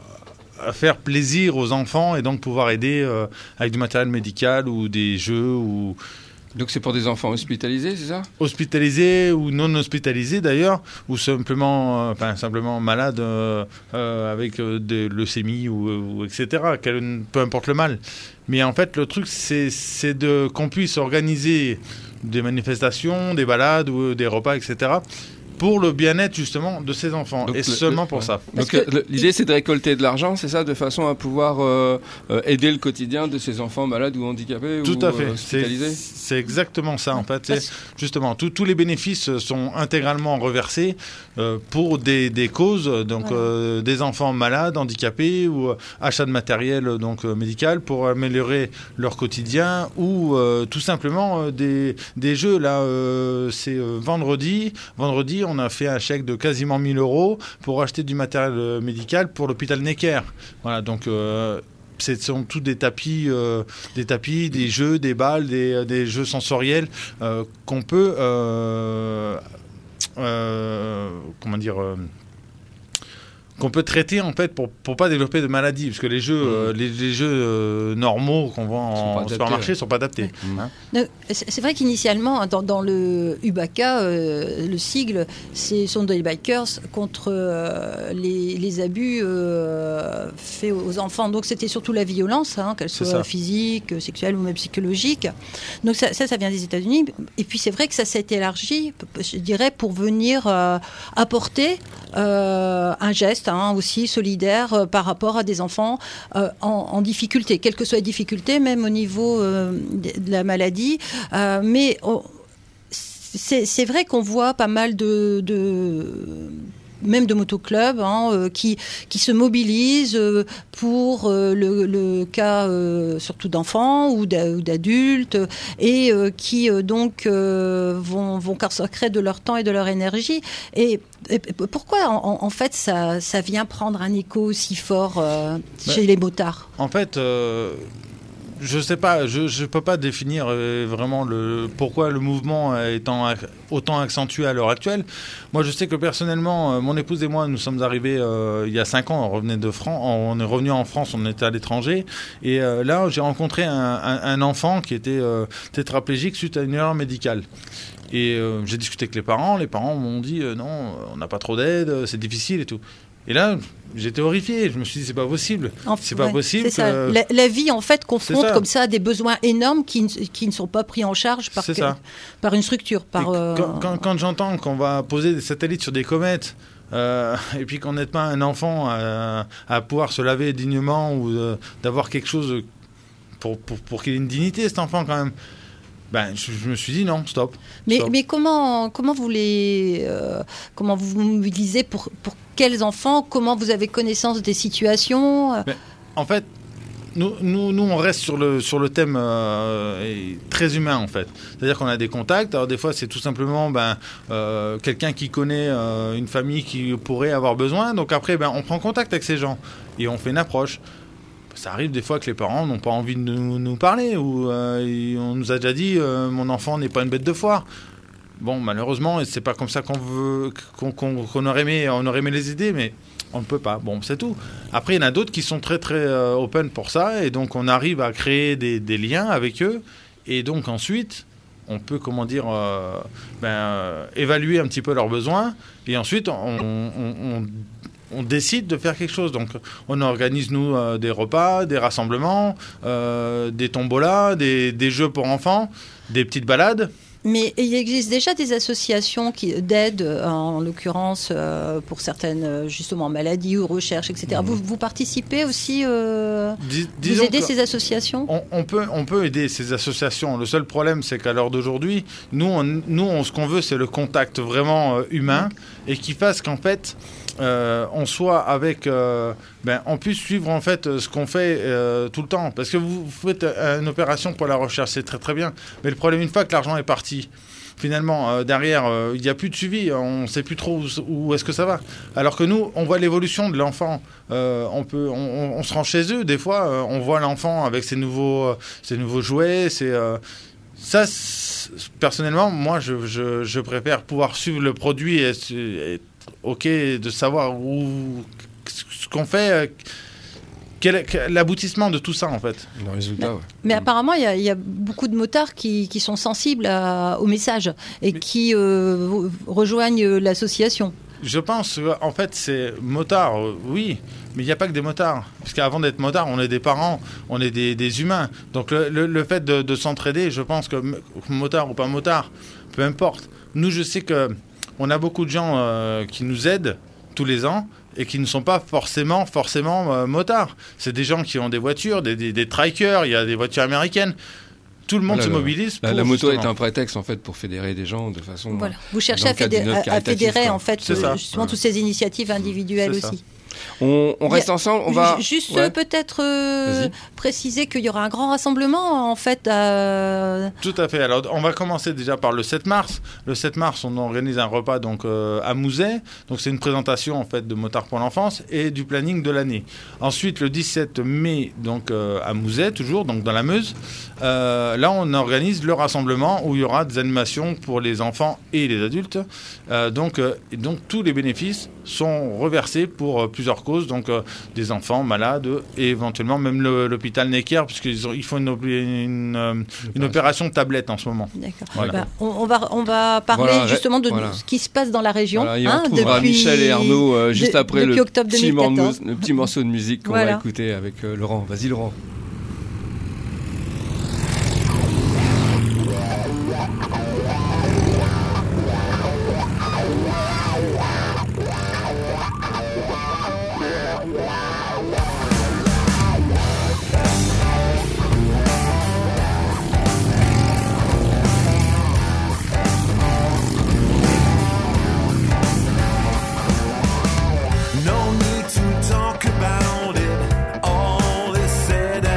à faire plaisir aux enfants et donc pouvoir aider euh, avec du matériel médical ou des jeux. Ou... Donc c'est pour des enfants hospitalisés, c'est ça ? Hospitalisés ou non hospitalisés d'ailleurs, ou simplement, euh, enfin, simplement malades euh, euh, avec euh, des leucémies ou, ou et cetera. Quel, peu importe le mal. Mais en fait le truc c'est, c'est de, qu'on puisse organiser des manifestations, des balades ou des repas, et cetera pour le bien-être justement de ces enfants. Donc et le, seulement le, pour ouais. ça. Donc que, l'idée c'est de récolter de l'argent, c'est ça, de façon à pouvoir euh, euh, aider le quotidien de ces enfants malades ou handicapés. Tout ou à fait. Euh, hospitalisés. C'est, c'est exactement ça en fait. C'est, justement, tout, tous les bénéfices sont intégralement reversés euh, pour des, des causes, donc voilà. euh, des enfants malades, handicapés ou euh, achat de matériel donc euh, médical pour améliorer leur quotidien ou euh, tout simplement euh, des, des jeux. Là, euh, c'est euh, vendredi. Vendredi, on a fait un chèque de quasiment mille euros pour acheter du matériel médical pour l'hôpital Necker. Voilà, donc euh, ce sont tous des tapis, euh, des tapis, des jeux, des balles, des, des jeux sensoriels euh, qu'on peut, euh, euh, comment dire. Euh, qu'on peut traiter en fait pour pour pas développer de maladies parce que les jeux mmh. euh, les, les jeux euh, normaux qu'on vend en supermarché ne sont pas adaptés. Mmh. Hein non, c'est vrai qu'initialement dans, dans le Ubaka euh, le sigle ce sont des bikers contre euh, les, les abus euh, faits aux enfants, donc c'était surtout la violence hein, qu'elle soit physique, sexuelle ou même psychologique, donc ça ça, ça vient des États-Unis et puis c'est vrai que ça s'est élargi je dirais pour venir euh, apporter euh, un geste Hein, aussi solidaire euh, par rapport à des enfants euh, en, en difficulté, quelles que soient les difficultés, même au niveau euh, de la maladie. Euh, mais oh, c'est, c'est vrai qu'on voit pas mal de... de même de motoclubs hein, euh, qui, qui se mobilisent euh, pour euh, le, le cas euh, surtout d'enfants ou, d'a, ou d'adultes et euh, qui euh, donc euh, vont, vont consacrer de leur temps et de leur énergie. Et, et pourquoi en, en fait ça, ça vient prendre un écho aussi fort euh, chez ben, les motards ? En fait... Euh... Je sais pas, je ne peux pas définir euh, vraiment le, pourquoi le mouvement étant autant accentué à l'heure actuelle. Moi, je sais que personnellement, euh, mon épouse et moi, nous sommes arrivés euh, il y a cinq ans, on revenait de France, on est revenu en France, on était à l'étranger. Et euh, là, j'ai rencontré un, un, un enfant qui était euh, tétraplégique suite à une erreur médicale. Et euh, j'ai discuté avec les parents, les parents m'ont dit euh, non, on n'a pas trop d'aide, c'est difficile et tout. Et là, j'étais horrifié. Je me suis dit, c'est pas possible. En, c'est ouais, pas possible. C'est que... ça. La, la vie, en fait, confronte comme ça des besoins énormes qui, qui ne sont pas pris en charge par, que, par une structure. Par, euh... quand, quand, quand j'entends qu'on va poser des satellites sur des comètes, euh, et puis qu'on n'aide pas un enfant à, à pouvoir se laver dignement ou euh, d'avoir quelque chose pour, pour, pour qu'il ait une dignité, cet enfant, quand même. Ben, je, je me suis dit non, stop. Mais, stop. mais comment, comment vous les, euh, comment vous vous mobilisez pour, pour quels enfants ? Comment vous avez connaissance des situations ? Ben, en fait, nous, nous, nous, on reste sur le, sur le thème euh, très humain, en fait. C'est-à-dire qu'on a des contacts. Alors, des fois, c'est tout simplement ben, euh, quelqu'un qui connaît euh, une famille qui pourrait avoir besoin. Donc, après, ben, on prend contact avec ces gens et on fait une approche. Ça arrive des fois que les parents n'ont pas envie de nous, nous parler ou euh, on nous a déjà dit euh, mon enfant n'est pas une bête de foire. Bon, malheureusement, c'est pas comme ça qu'on veut, qu'on, qu'on, qu'on aurait aimé, on aurait aimé les aider, mais on ne peut pas. Bon, c'est tout. Après, il y en a d'autres qui sont très très euh, open pour ça, et donc on arrive à créer des, des liens avec eux, et donc ensuite, on peut, comment dire, euh, ben, euh, évaluer un petit peu leurs besoins, et ensuite on, on, on on décide de faire quelque chose. Donc, on organise, nous, euh, des repas, des rassemblements, euh, des tombolas, des, des jeux pour enfants, des petites balades. Mais il existe déjà des associations qui, d'aide, en l'occurrence, euh, pour certaines, euh, justement, maladies ou recherches, et cetera. Mmh. Vous, vous participez aussi euh, Dis, Vous aidez ces associations on, on, peut, on peut aider ces associations. Le seul problème, c'est qu'à l'heure d'aujourd'hui, nous, on, nous on, ce qu'on veut, c'est le contact vraiment euh, humain mmh. et qui fasse qu'en fait, euh, on soit avec... Euh, ben, on puisse suivre, en fait, ce qu'on fait euh, tout le temps. Parce que vous, vous faites une opération pour la recherche, c'est très, très bien. Mais le problème, une fois que l'argent est parti, finalement, euh, derrière, euh, il n'y a plus de suivi, on ne sait plus trop où, où est-ce que ça va. Alors que nous, on voit l'évolution de l'enfant. Euh, on, peut, on, on se rend chez eux, des fois, euh, on voit l'enfant avec ses nouveaux, euh, ses nouveaux jouets. Ses, euh, ça, personnellement, moi, je, je, je préfère pouvoir suivre le produit et être OK de savoir où, ce qu'on fait... Euh, Quel est l'aboutissement de tout ça, en fait? Le résultat, mais, ouais. mais apparemment, il y, y a beaucoup de motards qui, qui sont sensibles à, au message et mais... qui euh, rejoignent l'association. Je pense, en fait, c'est motards, euh, oui, mais il n'y a pas que des motards. Parce qu'avant d'être motard, on est des parents, on est des, des humains. Donc le, le, le fait de, de s'entraider, je pense que motard ou pas motard, peu importe. Nous, je sais qu'on a beaucoup de gens euh, qui nous aident tous les ans, et qui ne sont pas forcément, forcément euh, motards. C'est des gens qui ont des voitures, des, des, des trikers, il y a des voitures américaines. Tout le monde voilà, se mobilise. La, pour, la moto justement. est un prétexte, en fait, pour fédérer des gens de façon... Voilà. Vous cherchez à, fédé- à fédérer, en fait, euh, justement, ouais. toutes ces initiatives individuelles c'est aussi. Ça. On, on reste ensemble, on va... Juste ouais. peut-être euh, préciser qu'il y aura un grand rassemblement, en fait. À... Tout à fait. Alors, on va commencer déjà par le sept mars. Le sept mars, on organise un repas donc, euh, à Mouzet. Donc, c'est une présentation, en fait, de Motards pour l'enfance et du planning de l'année. Ensuite, le dix-sept mai, donc, euh, à Mouzet, toujours, donc dans la Meuse. Euh, là, on organise le rassemblement où il y aura des animations pour les enfants et les adultes. Euh, donc, euh, et donc, tous les bénéfices sont reversés pour euh, plusieurs causes, donc euh, des enfants malades et éventuellement même le, l'hôpital Necker, puisqu'ils ont, ils font une, une, une, une opération tablette en ce moment. D'accord. Voilà. Bah, on, on, va, on va parler voilà, justement de voilà. ce qui se passe dans la région. Voilà, et on hein, trouvera depuis, Michel et Arnaud euh, juste de, après le petit, morceau, le petit morceau de musique qu'on voilà. va écouter avec euh, Laurent. Vas-y Laurent. No need to talk about it. All is said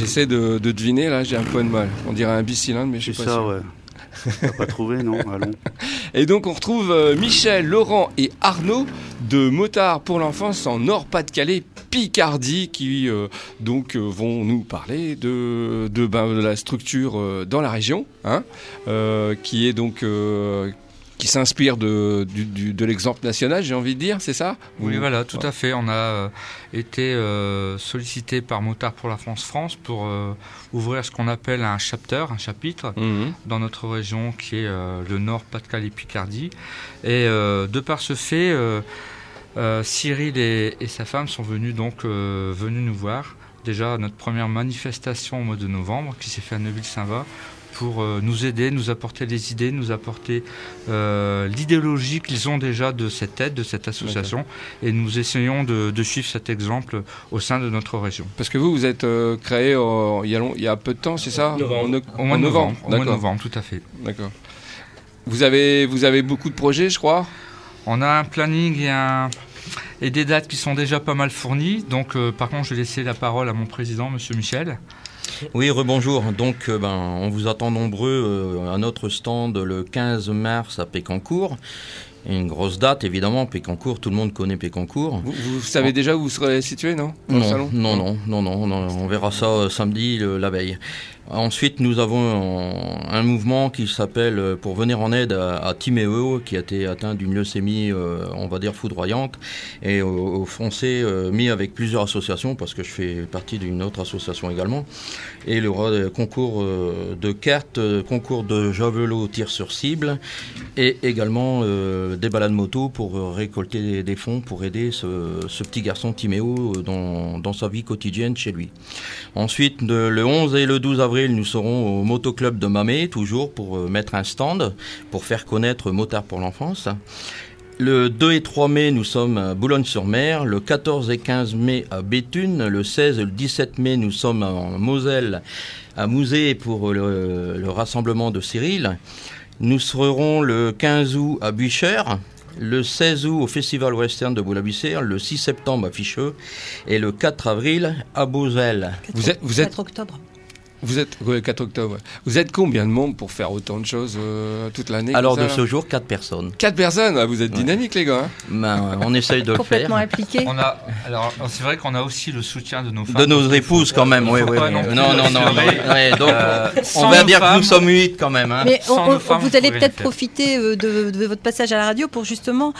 j'essaie de, de deviner, là, j'ai un peu de mal. On dirait un bicylindre, mais je suis C'est pas ça, sûr. ouais. T'as pas trouvé, non? Allons. Et donc on retrouve euh, Michel, Laurent et Arnaud de Motards pour l'enfance en Nord-Pas-de-Calais, Picardie, qui euh, donc euh, vont nous parler de, de, ben, de la structure euh, dans la région, hein, euh, qui est donc euh, qui s'inspire de, du, du, de l'exemple national, j'ai envie de dire, c'est ça? Oui, Ou... voilà, tout à fait. On a euh, été euh, sollicité par Motards pour la France France pour euh, ouvrir ce qu'on appelle un chapter, un chapitre, mmh. dans notre région qui est euh, le Nord, Pas-de-Calais, Picardie. Et euh, de par ce fait, euh, euh, Cyril et, et sa femme sont venus donc euh, venus nous voir. Déjà, notre première manifestation au mois de novembre, qui s'est fait à Neuville-Saint-Va, pour euh, nous aider, nous apporter des idées, nous apporter euh, l'idéologie qu'ils ont déjà de cette aide, de cette association. D'accord. Et nous essayons de, de suivre cet exemple au sein de notre région. Parce que vous, vous êtes euh, créé euh, il, y a long, il y a peu de temps, c'est ça? Novembre. En, au mois de novembre. Au mois de novembre, tout à fait. D'accord. Vous avez, vous avez beaucoup de projets, je crois? On a un planning et, un, et des dates qui sont déjà pas mal fournies. Donc, euh, par contre, je vais laisser la parole à mon président, Monsieur Michel. Oui, rebonjour. Donc, euh, ben, on vous attend nombreux euh, à notre stand le quinze mars à Pécancourt. Une grosse date, évidemment. Pécancourt, tout le monde connaît Pécancourt. Vous, vous savez oh. déjà où vous serez situé, non? Dans non, le salon non, non, non, non, non, on verra ça euh, samedi, le, la veille. Ensuite, nous avons un, un mouvement qui s'appelle pour venir en aide à, à Timéo, qui a été atteint d'une leucémie, euh, on va dire, foudroyante. Et au, au foncé, euh, mis avec plusieurs associations, parce que je fais partie d'une autre association également. Et il y aura des concours euh, de cartes, euh, concours de javelot tir sur cible, et également euh, des balades moto pour euh, récolter des, des fonds pour aider ce, ce petit garçon Timéo dans, dans sa vie quotidienne chez lui. Ensuite, de, le onze et le douze avril, nous serons au Motoclub de Mamé, toujours pour euh, mettre un stand, pour faire connaître Motards pour l'enfance. Le deux et trois mai, nous sommes à Boulogne-sur-Mer. Le quatorze et quinze mai, à Béthune. Le seize et le dix-sept mai, nous sommes en Moselle, à Mouzé, pour le, le rassemblement de Cyril. Nous serons le quinze août à Buichères. Le seize août au Festival Western de Boulabissère, le six septembre à Ficheux et le quatre avril à Beauzelle. Vous êtes, vous êtes... quatre octobre. Vous êtes ouais, quatre octobre. Vous êtes combien de monde pour faire autant de choses euh, toute l'année? Alors ça, de là ce jour, quatre personnes. Quatre personnes, ah, vous êtes dynamiques, ouais. Les gars. Hein, ben, on essaye de le faire. Complètement impliqués. On a, alors c'est vrai qu'on a aussi le soutien de nos femmes. De nos épouses quand même, oui, oui. Non, non, non. Ouais, donc euh, on va dire femmes, que nous sommes huit quand même. Hein. Mais on, on, femmes, vous allez peut-être profiter de, de votre passage à la radio pour justement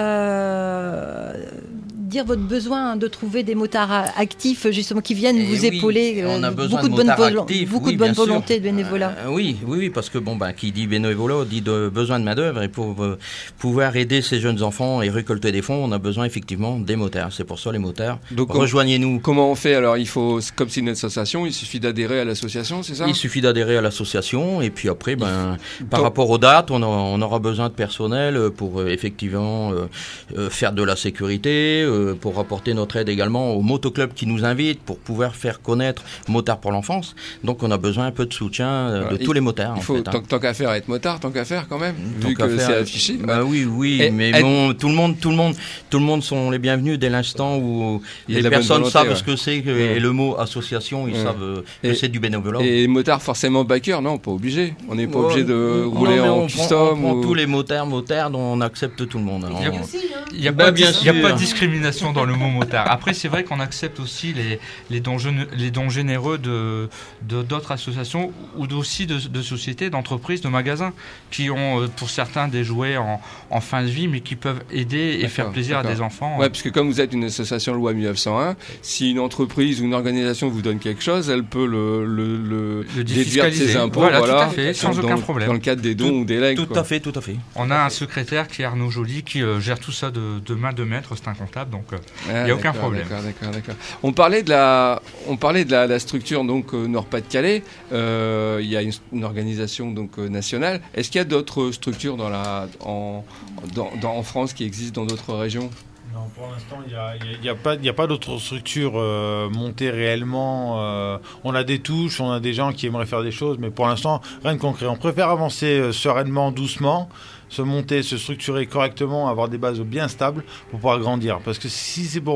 euh, dire votre besoin de trouver des motards actifs justement qui viennent et vous oui, épauler. On a besoin beaucoup de, de bonne vo- actifs, beaucoup oui, de bonne sûr. volonté de bénévolat. Euh, oui, oui, oui, parce que bon, ben, qui dit bénévolat dit de besoin de main d'œuvre et pour euh, pouvoir aider ces jeunes enfants et récolter des fonds, on a besoin effectivement des motards. C'est pour ça les motards. Donc rejoignez-nous. Comment on fait alors? Il faut, comme c'est une association, il suffit d'adhérer à l'association, c'est ça? Il suffit d'adhérer à l'association et puis après, ben, par rapport aux dates, on, a, on aura besoin de personnel pour euh, effectivement euh, euh, faire de la sécurité, euh, pour apporter notre aide également au motoclub qui nous invite pour pouvoir faire connaître Motards pour l'enfance. Donc on a besoin un peu de soutien de Alors, tous il, les motards. Il faut, en fait, tant, hein. tant qu'à faire être motard, tant qu'à faire quand même, tant vu que faire, c'est affiché. Bah oui, oui, et, mais et, bon, tout le monde, tout le monde, tout le monde sont les bienvenus dès l'instant où les personnes volonté, savent ouais. ce que c'est que, ouais. et le mot association, ils ouais. savent que et, c'est du bénévolat. Et motards forcément backer, non, pas obligé. On n'est pas ouais, obligé de non, rouler en on custom. Prend, on prend ou... tous les motards, motards, on accepte tout le monde. Il n'y a, il y a, bah, pas, bien il y a pas de discrimination dans le mot motard. Après, c'est vrai qu'on accepte aussi les, les, dons, les dons généreux de, de, d'autres associations ou aussi de, de sociétés, d'entreprises, de magasins qui ont pour certains des jouets en, en fin de vie mais qui peuvent aider et d'accord, faire plaisir d'accord. à des enfants. Ouais, parce que comme vous êtes une association loi mille neuf cent un, si une entreprise ou une organisation vous donne quelque chose, elle peut le, le, le, le déduire de ses impôts. Voilà, voilà, tout à fait, sans dans, aucun problème. Dans le cadre des dons tout, ou des legs. Tout quoi. à fait, tout à fait. On a un secrétaire qui est Arnaud Joly qui euh, gère tout ça de, de main de maître, c'est un comptable, donc il euh, n'y ah, a aucun problème. D'accord, d'accord, d'accord. On parlait de la, on parlait de la, la structure donc euh, Nord-Pas-de-Calais. Il euh, y a une, une organisation donc euh, nationale. Est-ce qu'il y a d'autres structures dans la, en, dans, dans, en France qui existent dans d'autres régions? Non, pour l'instant, il n'y a, y a, a pas, y a pas d'autres structures euh, montées réellement. Euh, on a des touches, on a des gens qui aimeraient faire des choses, mais pour l'instant, rien de concret. On préfère avancer euh, sereinement, doucement, se monter, se structurer correctement, avoir des bases bien stables pour pouvoir grandir. Parce que si c'est pour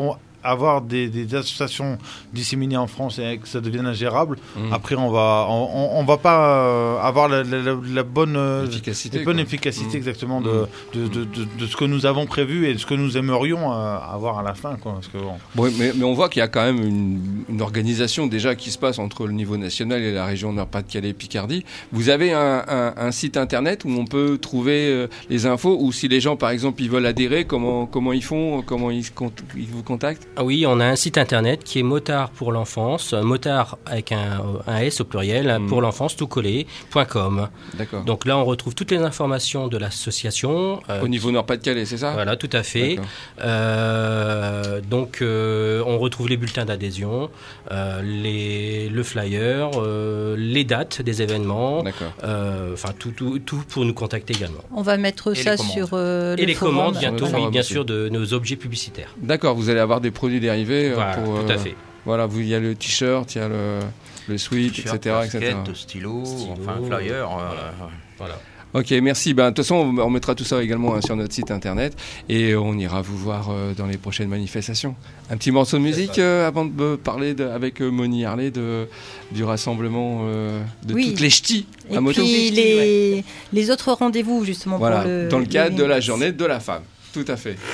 avoir des, des associations disséminées en France et que ça devienne ingérable, Mmh. après on va on, on, on va pas euh, avoir la, la, la, la bonne euh, Efficacité, la bonne quoi. efficacité Mmh. exactement de, de, de, de, de ce que nous avons prévu et de ce que nous aimerions euh, avoir à la fin, quoi. Parce que, bon. Bon, mais, mais on voit qu'il y a quand même une, une organisation déjà qui se passe entre le niveau national et la région Nord-Pas-de-Calais-Picardie. Vous avez un, un, un site internet où on peut trouver euh, les infos, ou si les gens par exemple ils veulent adhérer, comment, comment ils font, comment ils, cont- ils vous contactent? Ah oui, on a un site internet qui est Motard pour l'enfance, Motard avec un, un S au pluriel, Mmh. pour l'enfance tout collé, .com. D'accord. Donc là, on retrouve toutes les informations de l'association. euh, Au niveau Nord-Pas-de-Calais, c'est ça? Voilà, tout à fait. D'accord. Euh, donc, euh, on retrouve les bulletins d'adhésion, euh, les, le flyer, euh, les dates des événements, euh, enfin tout, tout, tout pour nous contacter également. On va mettre Et ça les commandes. sur euh, Et le les forum. commandes bientôt, Sur le oui, forum bien aussi. sûr, de nos objets publicitaires. D'accord, vous allez avoir des produits dérivés euh, Voilà, pour, tout à fait. Voilà, vous- il y a le t-shirt, il y a le, le sweat, T-shirt, et cetera, et cetera. basket, stylo, enfin flyer. euh, voilà. Ok, merci. Ben, de toute façon, on on mettra tout ça également hein, sur notre site internet et on ira vous voir euh, dans les prochaines manifestations. Un petit morceau de musique euh, avant de euh, parler de- avec euh, Moni Harley de, du rassemblement euh, de Oui. toutes les ch'tis Et à moto. puis les, les autres rendez-vous justement Voilà, pour le, dans le cadre de la les- journée de la femme. Tout à fait.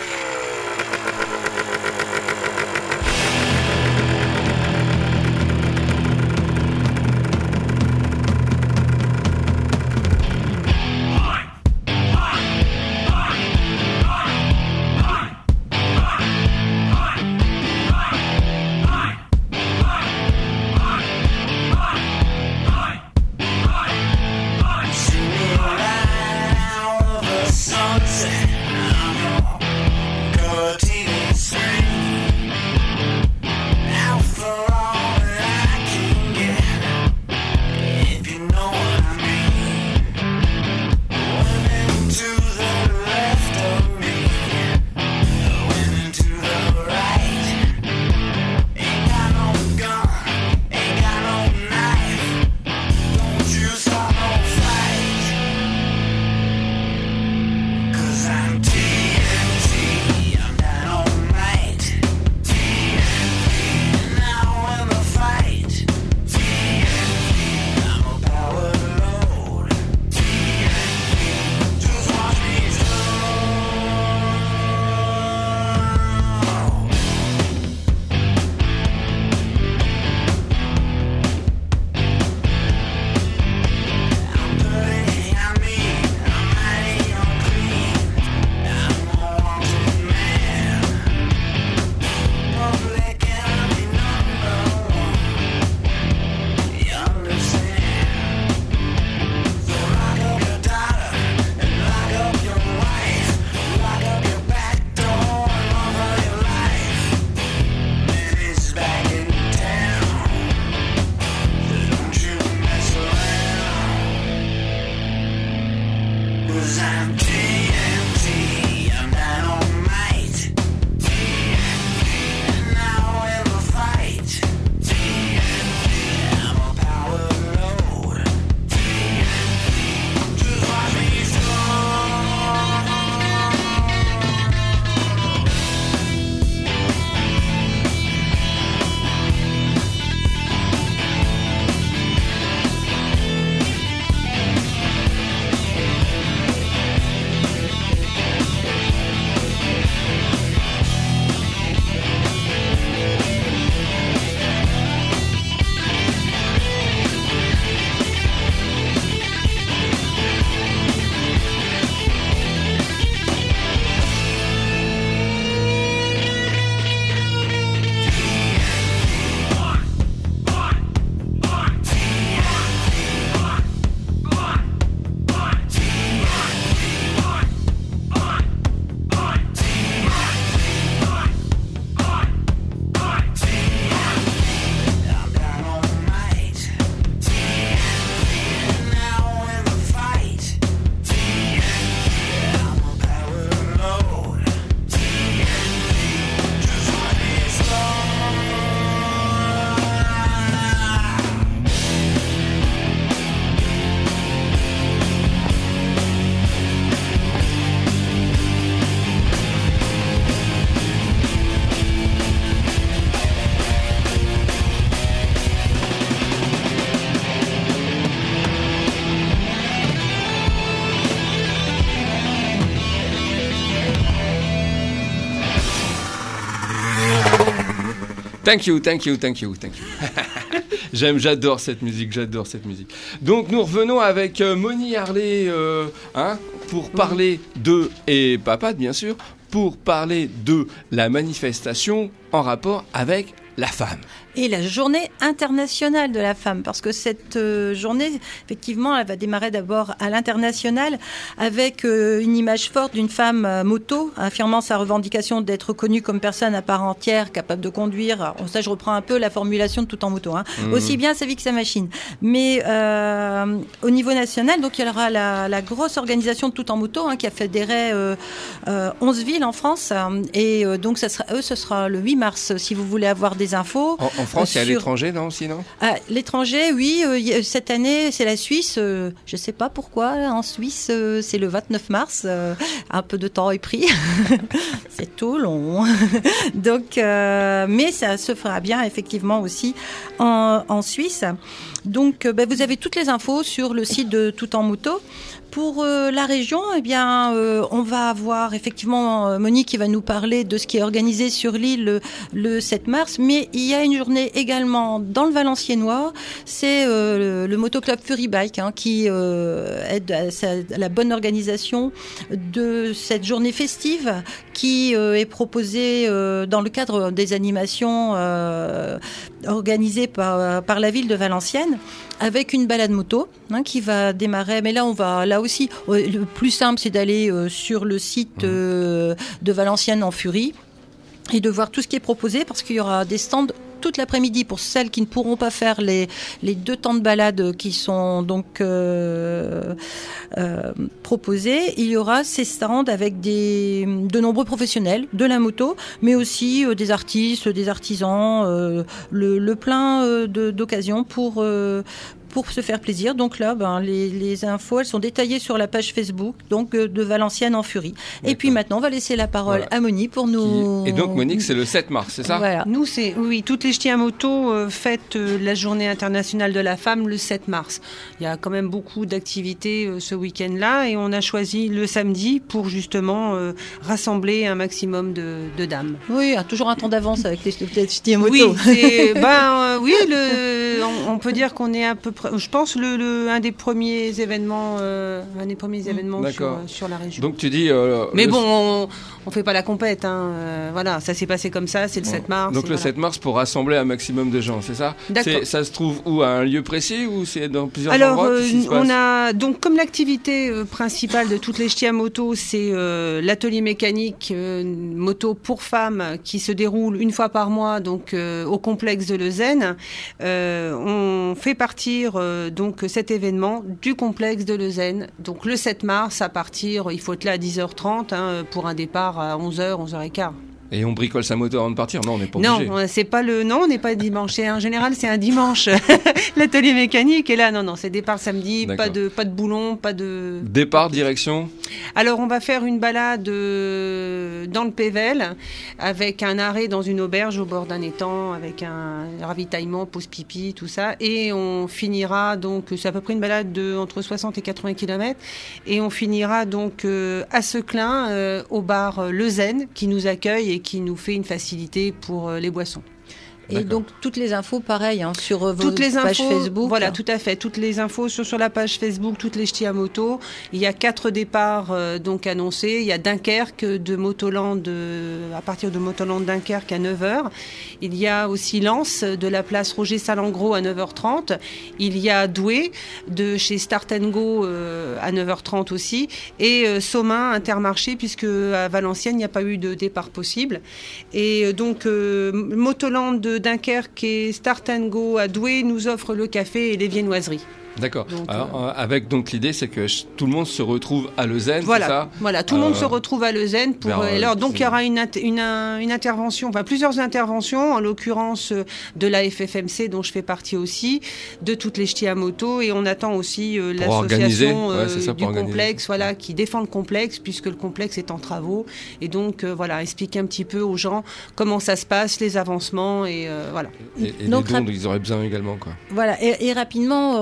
Sunset. Thank you, thank you, thank you, thank you. J'aime, j'adore cette musique, j'adore cette musique. Donc nous revenons avec euh, Moni Harley, euh, hein, pour parler de, et Papad bien sûr, pour parler de la manifestation en rapport avec la femme. Et la journée internationale de la femme, parce que cette euh, journée, effectivement, elle va démarrer d'abord à l'international avec euh, une image forte d'une femme euh, moto, affirmant sa revendication d'être connue comme personne à part entière, capable de conduire. Alors, ça, je reprends un peu la formulation de Tout en moto, hein. Mmh. Aussi bien sa vie que sa machine. Mais euh, au niveau national, donc il y aura la, la grosse organisation de Tout en moto, hein, qui a fédéré euh, euh, onze villes en France. Et euh, donc, ça sera, eux, ce sera le huit mars, si vous voulez avoir des infos. En, en France, il y a l'étranger, non, aussi, non À l'étranger, oui. Euh, cette année, c'est la Suisse. Euh, je ne sais pas pourquoi. En Suisse, euh, c'est le vingt-neuf mars. Euh, un peu de temps est pris. C'est tout long. Donc, euh, mais ça se fera bien, effectivement, aussi en, en Suisse. Donc, euh, bah, vous avez toutes les infos sur le site de Tout en moto. Pour euh, la région, eh bien, euh, on va avoir effectivement euh, Monique qui va nous parler de ce qui est organisé sur l'île le, le sept mars, mais il y a une journée également dans le Valenciennois, c'est euh, le, le motoclub Fury Bike, hein, qui euh, aide à, à la bonne organisation de cette journée festive qui euh, est proposée euh, dans le cadre des animations euh, organisées par, par la ville de Valenciennes, avec une balade moto, hein, qui va démarrer. Mais là, on va, là aussi, euh, le plus simple, c'est d'aller euh, sur le site euh, de Valenciennes en Fury et de voir tout ce qui est proposé, parce qu'il y aura des stands toute l'après-midi pour celles qui ne pourront pas faire les, les deux temps de balade qui sont donc euh, euh, proposés. Il y aura ces stands avec des, de nombreux professionnels de la moto, mais aussi euh, des artistes, des artisans, euh, le, le plein euh, de, d'occasions pour... Euh, pour se faire plaisir. Donc là, ben, les, les infos, elles sont détaillées sur la page Facebook, donc euh, de Valenciennes en Fury. Et puis maintenant, on va laisser la parole voilà. à Monique pour nous... Et donc Monique, c'est le sept mars, c'est ça ? Voilà. Nous, c'est, oui, toutes les ch'tis à moto euh, fêtent euh, la journée internationale de la femme le sept mars. Il y a quand même beaucoup d'activités euh, ce week-end-là, et on a choisi le samedi pour justement euh, rassembler un maximum de, de dames. Oui, il y a toujours un temps d'avance avec les, les ch'tis à moto. Oui, c'est, ben, euh, oui le, on, on peut dire qu'on est à peu près, je pense, le, le, un des premiers événements, euh, un des premiers événements sur, sur la région. Donc tu dis. Euh, Mais bon, on, on fait pas la compète, hein. Euh, voilà, ça s'est passé comme ça, c'est le ouais. sept mars. Donc le voilà. sept mars pour rassembler un maximum de gens, c'est ça ? D'accord. C'est, ça se trouve où, à un lieu précis, ou c'est dans plusieurs Alors, endroits euh, qui se on a donc comme l'activité euh, principale de toutes les ch'tis à moto, c'est euh, l'atelier mécanique euh, moto pour femmes qui se déroule une fois par mois, donc euh, au complexe de Leuzen. Euh, on fait partir euh, donc cet événement du complexe de Leuzen, donc le sept mars à partir, il faut être là à dix heures trente, hein, pour un départ à onze heures, onze heures quinze. Et on bricole sa moto avant de partir ? Non, on n'est pas non, obligé. Non, c'est pas le, non, on n'est pas dimanche. C'est, en général, c'est un dimanche. L'atelier mécanique. Et là, non, non, c'est départ samedi. D'accord. Pas de, pas de boulon, pas de. Départ, direction ? Alors, on va faire une balade euh, dans le Pével avec un arrêt dans une auberge au bord d'un étang, avec un ravitaillement, pause pipi, tout ça. Et on finira donc, c'est à peu près une balade de entre soixante et quatre-vingts kilomètres. Et on finira donc euh, à Seclin, euh, au bar euh, Leuzen, qui nous accueille et qui nous fait une facilité pour euh, les boissons. Et D'accord. donc toutes les infos, pareil, hein, sur vos toutes les pages infos, Facebook. Voilà, tout à fait. Toutes les infos sont sur la page Facebook, toutes les ch'tis à moto. Il y a quatre départs euh, donc annoncés. Il y a Dunkerque de Motoland, euh, à partir de Motoland Dunkerque à neuf heures. Il y a aussi Lens de la place Roger Salengro à neuf heures trente. Il y a Douai de chez Start and Go euh, à neuf heures trente aussi. Et euh, Somain Intermarché, puisque à Valenciennes, il n'y a pas eu de départ possible. Et euh, donc, euh, Motoland de Dunkerque et Start and Go à Douai nous offrent le café et les viennoiseries. D'accord. Donc, Alors, euh... avec donc l'idée, c'est que tout le monde se retrouve à Leuzen, voilà, c'est ça ? Voilà, tout le euh... monde se retrouve à Leuzen pour. Vers, alors, donc il y aura une, une, une intervention, enfin plusieurs interventions, en l'occurrence de la F F M C dont je fais partie aussi, de toutes les ch'tis à moto, et on attend aussi euh, l'association euh, ouais, ça, du complexe, voilà, qui défend le complexe puisque le complexe est en travaux, et donc euh, voilà, expliquer un petit peu aux gens comment ça se passe, les avancements et euh, voilà. Et, et donc, les dons, rap- ils auraient besoin également, quoi. Voilà, et, et rapidement. On...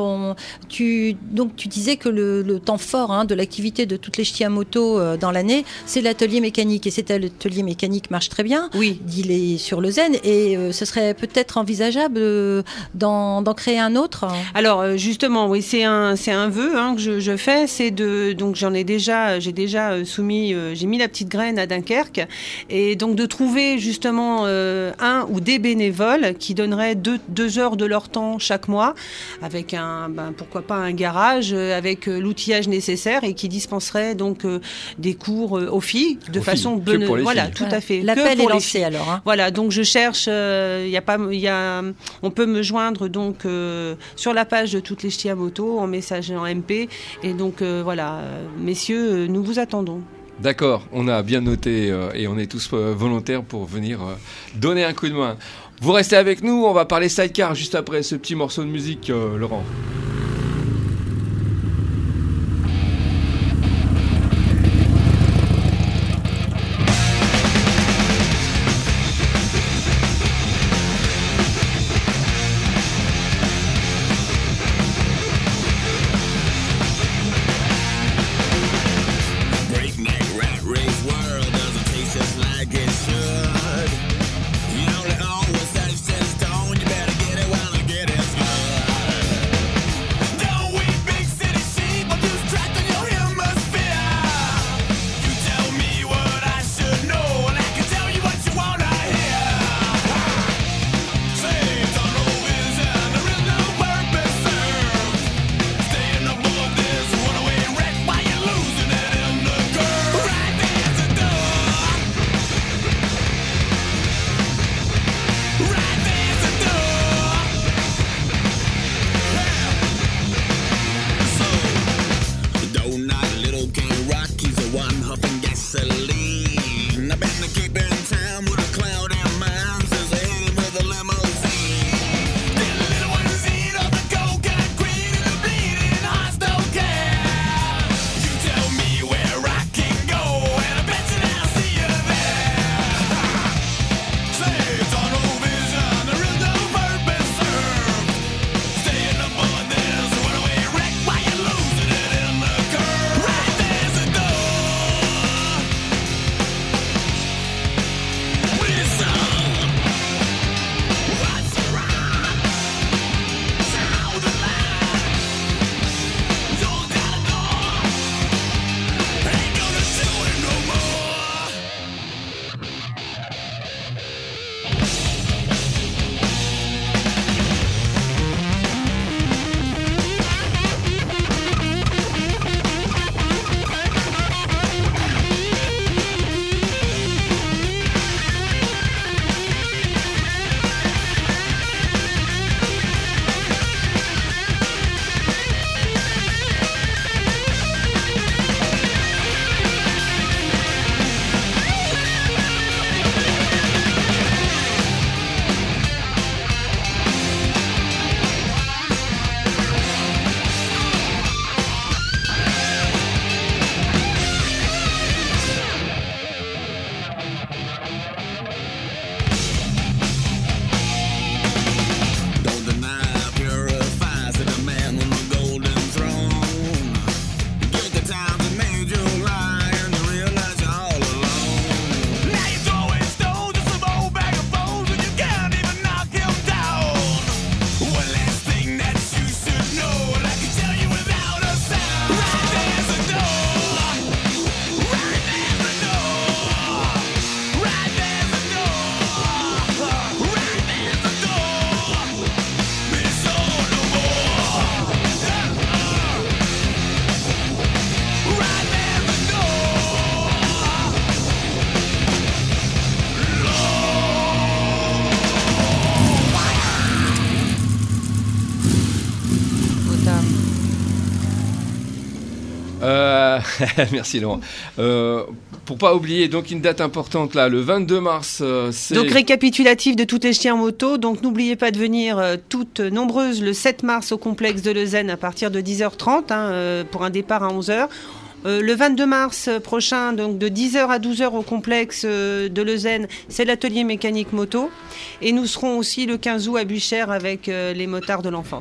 Tu, donc tu disais que le, le temps fort hein, de l'activité de toutes les ch'tis à moto euh, dans l'année, c'est l'atelier mécanique. Et cet atelier mécanique marche très bien. Oui. Il est sur Lausanne et euh, ce serait peut-être envisageable euh, d'en, d'en créer un autre. Alors euh, justement, oui, c'est un, c'est un vœu hein, que je, je fais. C'est de, donc j'en ai déjà, j'ai déjà euh, soumis, euh, j'ai mis la petite graine à Dunkerque. Et donc de trouver justement euh, un ou des bénévoles qui donneraient deux, deux heures de leur temps chaque mois, avec un, ben, pourquoi pas un garage, euh, avec euh, l'outillage nécessaire et qui dispenserait donc euh, des cours euh, aux filles de Aux façon filles, que bonne. pour les Voilà, filles. tout Voilà. à fait. L'appel Que pour est les lancé filles. alors. Hein. Voilà, donc je cherche. Il euh, y a pas, il y a, on peut me joindre donc euh, sur la page de toutes les ch'tis à moto en message en M P. Et donc euh, voilà, euh, messieurs, euh, nous vous attendons. D'accord, on a bien noté euh, et on est tous euh, volontaires pour venir euh, donner un coup de main. Vous restez avec nous, on va parler sidecar juste après ce petit morceau de musique, euh, Laurent. Breakneck rat race world doesn't taste just like it should. You only always set in stone. You better get it while I get it good. Don't we big city sheep or lose track on your hemisphere? You tell me what I should know, and I can tell you what you wanna hear. Slaves on no vision, there is no purpose served. Staying aboard this runaway wreck while you're losing it in the curve. Right there's a door. Right there's a door. So, though not little King Rock, he's the one huffing gasoline. I've been to keep in time with a cloud in mind since I hit him with a limousine. The little ones eat all the coconut green and the bleeding hearts don't care. You tell me where I can go, and I bet you that I'll see you there. Slaves on no vision, there is no purpose served. Staying aboard this runaway wreck while you're losing it in the curve. Right there's a door. Listen, what's around? Sound the line. You got a door. Ain't gonna do it no more. Don't deny purifies to the man on the golden throne. Get the time that made you lie and you realize you're all alone. Now you're throwing stones at some old bag of bones and you can't even knock him down. One last thing that you should know, and I can tell you without a sound. Right there's a door. Right there's a door. Right there's a door. Right there's a door. It's all no more. Right there's a Euh, merci Laurent. Euh, pour pas oublier, donc une date importante là, le vingt-deux mars. euh, c'est... Donc récapitulatif de toutes les ch'tis en moto. Donc n'oubliez pas de venir euh, toutes nombreuses le sept mars au complexe de Lausanne à partir de dix heures trente hein, euh, pour un départ à onze heures. Euh, le vingt-deux mars prochain, donc de dix heures à douze heures au complexe euh, de Lausanne, c'est l'atelier mécanique moto. Et nous serons aussi le quinze août à Buchères avec euh, les motards de l'enfance.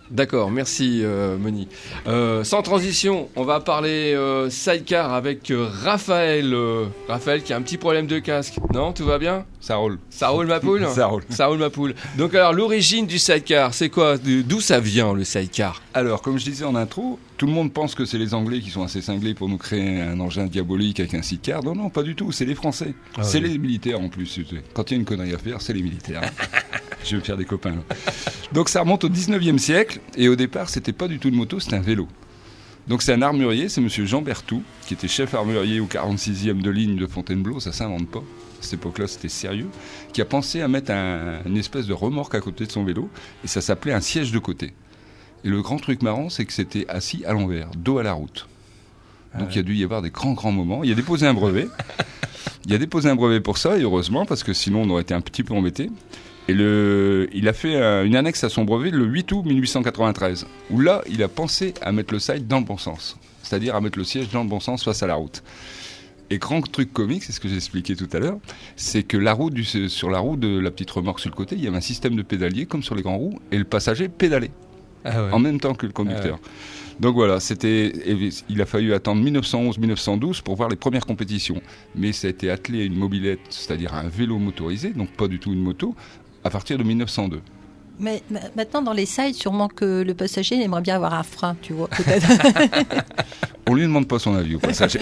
D'accord, merci euh, Moni. Euh, sans transition, on va parler euh, sidecar avec euh, Raphaël. Euh, Raphaël qui a un petit problème de casque. Non, tout va bien ? Ça roule. Ça roule ma poule ? Ça roule. Ça roule ma poule. Donc alors, l'origine du sidecar, c'est quoi ? D'où ça vient le sidecar ? Alors, comme je disais en intro, tout le monde pense que c'est les Anglais qui sont assez cinglés pour nous créer un engin diabolique avec un sidecar. Non, non, pas du tout, c'est les Français. Ah c'est oui. les militaires en plus. Quand il y a une connerie à faire, c'est les militaires. Je vais me faire des copains. Là. Donc ça remonte au dix-neuvième siècle, et au départ, c'était pas du tout une moto, c'était un vélo. Donc c'est un armurier, c'est monsieur Jean Berthoud, qui était chef armurier au quarante-sixième de ligne de Fontainebleau, ça s'invente pas. À cette époque-là, c'était sérieux, qui a pensé à mettre un- une espèce de remorque à côté de son vélo, et ça s'appelait un siège de côté. Et le grand truc marrant, c'est que c'était assis à l'envers, dos à la route. Donc il y a dû y avoir des grands, grands moments. Il a déposé un brevet. Il a déposé un brevet pour ça, et heureusement, parce que sinon on aurait été un petit peu embêtés. Et le, il a fait euh, une annexe à son brevet le huit août mille huit cent quatre-vingt-treize, où là, il a pensé à mettre le side dans le bon sens, c'est-à-dire à mettre le siège dans le bon sens face à la route. Et grand truc comique, c'est ce que j'ai expliqué tout à l'heure, c'est que la roue du, sur la roue de la petite remorque sur le côté, il y avait un système de pédalier, comme sur les grands roues, et le passager pédalait, Ah ouais. en même temps que le conducteur. Ah ouais. Donc voilà, c'était, il a fallu attendre mille neuf cent onze mille neuf cent douze pour voir les premières compétitions. Mais ça a été attelé à une mobilette, c'est-à-dire à un vélo motorisé, donc pas du tout une moto, à partir de mille neuf cent deux. Mais ma- maintenant, dans les sides, sûrement que le passager il aimerait bien avoir un frein, tu vois, peut-être. On lui demande pas son avis au passager.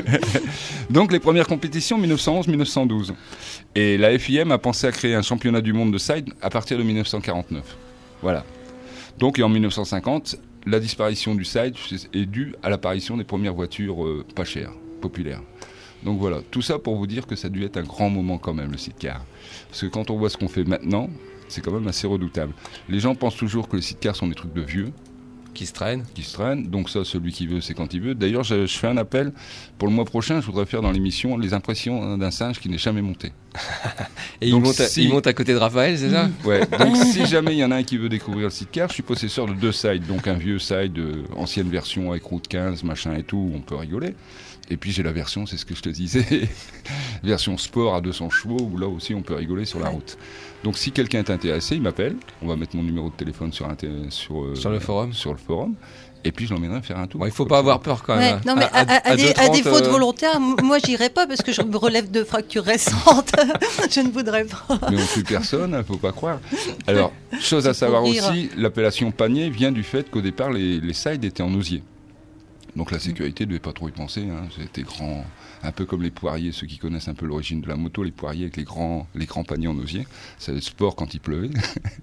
Donc les premières compétitions mille neuf cent onze mille neuf cent douze. Et la F I M a pensé à créer un championnat du monde de side à partir de mille neuf cent quarante-neuf. Voilà. Donc et en mille neuf cent cinquante, la disparition du side est due à l'apparition des premières voitures euh, pas chères, populaires. Donc voilà, tout ça pour vous dire que ça a dû être un grand moment quand même, le sidecar. Parce que quand on voit ce qu'on fait maintenant, c'est quand même assez redoutable. Les gens pensent toujours que les sidecars sont des trucs de vieux. Qui se traînent. Qui se traînent. Donc ça, celui qui veut, c'est quand il veut. D'ailleurs, je, je fais un appel. Pour le mois prochain, je voudrais faire dans l'émission les impressions d'un singe qui n'est jamais monté. Et il Donc, monte, à, si- il monte à côté de Raphaël, c'est ça ? Ouais, donc si jamais il y en a un qui veut découvrir le sidecar, je suis possesseur de deux sides. Donc un vieux side, euh, ancienne version avec route quinze, machin et tout, on peut rigoler. Et puis j'ai la version, c'est ce que je te disais, version sport à deux cents chevaux, où là aussi on peut rigoler sur la route. Donc si quelqu'un est intéressé, il m'appelle. On va mettre mon numéro de téléphone sur, inter- sur, euh, Sur le forum. Sur le forum. Et puis je l'emmènerai faire un tour. Bon, il faut pas avoir peur quand Ouais, même. non, mais à, à- à dé- à défaut de volontaire, m- moi j'irai pas parce que je me relève de fractures récentes. Je ne voudrais pas. Mais on tue personne, il faut pas croire. Alors, chose à C'est savoir pour rire. aussi, l'appellation panier vient du fait qu'au départ, les, les sides étaient en osier. Donc la sécurité ne devait pas trop y penser. Hein. C'était grand, un peu comme les poiriers, ceux qui connaissent un peu l'origine de la moto, les poiriers avec les grands, les grands paniers en osier. C'est le sport quand il pleuvait.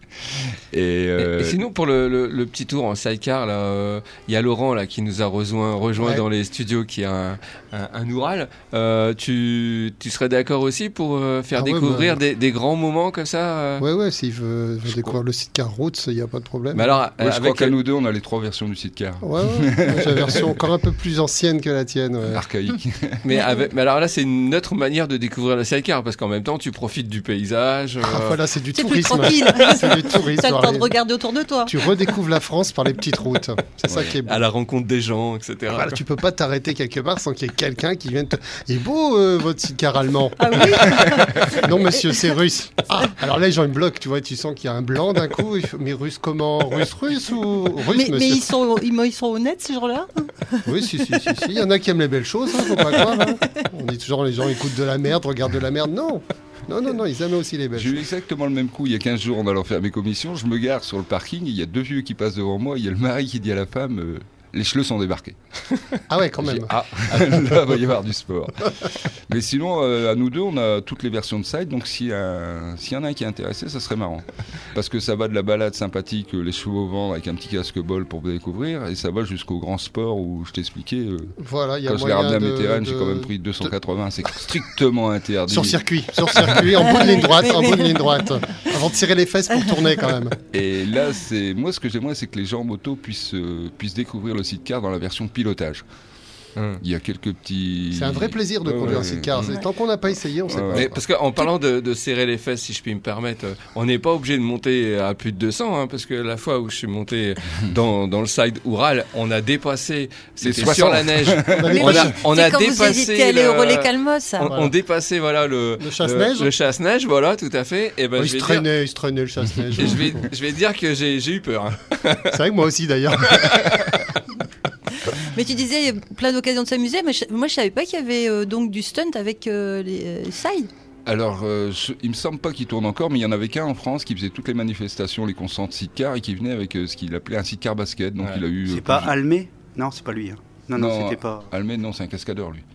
Et, euh, Et sinon, pour le, le- le petit tour en sidecar, là, euh, il y a Laurent là, qui nous a rejoint, rejoint Ouais. dans les studios, qui a un, un, un Oural. Euh, tu, tu serais d'accord aussi pour euh, faire Ah ouais, découvrir bah, des, des grands moments comme ça euh Ouais, ouais, s'il veut, veut découvrir le sidecar Roots, il n'y a pas de problème. Mais alors, ouais, je avec crois qu'à le- nous deux, on a les trois versions du sidecar. Ouais, ouais. Moi, j'ai la version encore un peu plus ancienne que la tienne. Ouais. Archaïque. mais, avec- mais alors là, c'est une autre manière de découvrir le sidecar, parce qu'en même temps, tu profites du paysage. euh, Ah, voilà, c'est du C'est plus tourisme. tranquille. C'est du tourisme. T'as le temps de Allez. regarder autour de toi. Tu redécouvres la France par les petites routes. C'est ça Ouais. qui est beau. À la rencontre des gens, et cetera. Voilà, tu peux pas t'arrêter quelque part sans qu'il y ait quelqu'un qui vienne te... Il est beau, euh, votre sidecar allemand. Ah oui. Non, monsieur, c'est russe. Ah, alors là, les gens, ils bloquent, tu vois, tu sens qu'il y a un blanc d'un coup. Il fait, mais russe comment? Russe, russe ou russe, Mais, mais monsieur? ils sont, ils, ils sont honnêtes ces gens-là. Oui, si, si, si, si. Il y en a qui aiment les belles choses, hein, faut pas croire. Hein. On dit toujours, les gens écoutent de la merde, regardent de la merde. Non. Non, non, non, ils aiment aussi les belles J'ai eu choses. exactement le même coup il y a quinze jours en allant faire mes commissions. Je me gare sur le parking, il y a deux vieux qui passent devant moi. Il y a le mari qui dit à la femme euh, les cheveux sont débarqués. Ah ouais, quand J'ai- même. Ah, là, il va y avoir du sport. Mais sinon, euh, à nous deux, on a toutes les versions de side. Donc, s'il y, a- s'il y en a un qui est intéressé, ça serait marrant. Parce que ça va de la balade sympathique, euh, les cheveux au vent avec un petit casque bol pour vous découvrir. Et ça va jusqu'au grand sport où je t'expliquais. Euh, Voilà, il y a quand je l'ai moyen ramené à de- Météran, j'ai de- quand même pris deux cent quatre-vingts. C'est strictement interdit. Sur circuit, sur circuit, en bout de ligne droite, en bout de ligne droite. Avant de tirer les fesses pour tourner quand même. Et là, c'est moi ce que j'aimerais, c'est que les gens en moto puissent, euh, puissent découvrir le sidecar dans la version pilotage. Hum. Il y a quelques petits. C'est un vrai plaisir de Ouais, conduire ouais, un sidecar. ouais. C'est- Tant qu'on n'a pas essayé, on sait Ouais, pas. ouais. Parce qu'en parlant de, de serrer les fesses, si je puis me permettre, euh, on n'est pas obligé de monter à plus de deux cents, hein, parce que la fois où je suis monté dans, dans le side Oural, on a dépassé, c'était soixante. sur la neige, Mais on a, on C'est a quand vous dépassé hésitez à aller au le- relais Calmos, ça. on, Voilà. on dépassait voilà le Le chasse-neige. le, le chasse-neige, voilà, tout à fait. Et ben Ouais, je il vais se dire, traînait, il se traînait le chasse-neige. et je vais, je vais dire que j'ai, j'ai eu peur. hein. C'est vrai que moi aussi d'ailleurs. Mais tu disais, il y a plein d'occasions de s'amuser. Mais je- moi, je savais pas qu'il y avait euh, donc du stunt avec euh, les euh, sides. Alors, euh, je- il me semble pas qu'il tourne encore, mais il y en avait qu'un en France qui faisait toutes les manifestations, les concentres sidecar, et qui venait avec euh, ce qu'il appelait un sidecar basket. Donc Ouais. il a eu. euh, C'est pas plusieurs- Almé? Non, c'est pas lui. hein. Non, non, c'était pas. Almed, non, c'est un cascadeur lui.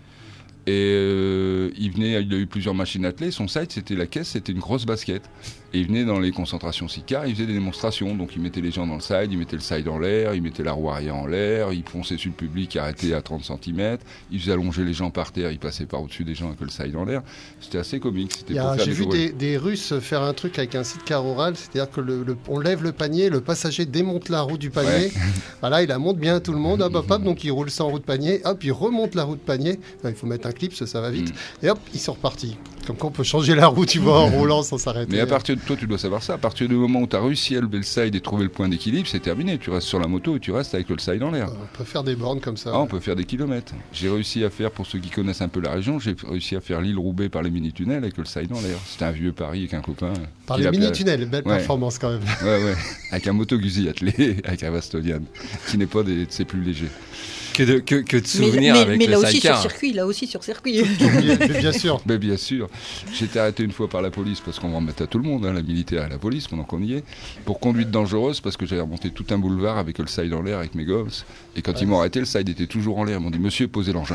Et euh, il venait, il a eu plusieurs machines attelées. Son site, c'était la caisse, c'était une grosse basket. Et il venait dans les concentrations sidecar, il faisait des démonstrations. Donc il mettait les gens dans le side, il mettait le side en l'air, il mettait la roue arrière en l'air, il fonçait sur le public arrêté à trente centimètres, il faisait allonger les gens par terre, il passait par au-dessus des gens avec le side en l'air. C'était assez comique. C'était Il y a- pour faire J'ai des vu drôles. des, des Russes faire un truc avec un sidecar oral, c'est-à-dire que le, le- on lève le panier, le passager démonte la roue du panier. Ouais. Voilà, il la monte bien à tout le monde, hop, hop, hop, donc il roule sans roue de panier, hop, il remonte la roue de panier. Enfin, il faut mettre un clip, ça, ça va vite. Mm. Et hop, ils sont repartis. Comme quoi on peut changer la roue, tu vois, en roulant sans s'arrêter. Mais à partir de toi, tu dois savoir ça. À partir du moment où tu as réussi à lever le side et trouver le point d'équilibre, c'est terminé. Tu restes sur la moto et tu restes avec le side en l'air. On peut faire des bornes comme ça. Ah, on peut faire des kilomètres. J'ai réussi à faire, pour ceux qui connaissent un peu la région, j'ai réussi à faire l'île Roubaix par les mini-tunnels avec le side en l'air. C'était un vieux pari avec un copain. Par qui les l'appelait- mini-tunnels, belle Ouais. performance quand même. Ouais, ouais. Avec un moto Guzzi attelé, avec un Vastonian, qui n'est pas des, c'est plus léger. Que de, que, que de Mais, souvenirs mais- avec mais le là aussi sidecar. sur circuit, là aussi sur circuit. bien, bien sûr. Mais bien sûr. J'ai été arrêté une fois par la police, parce qu'on va en mettre à tout le monde, hein, la militaire et la police, pendant qu'on y est, pour conduite dangereuse, parce que j'avais remonté tout un boulevard avec le side en l'air avec mes gosses. Et quand ils m'ont arrêté, le side était toujours en l'air. Ils m'ont dit, monsieur, posez l'engin.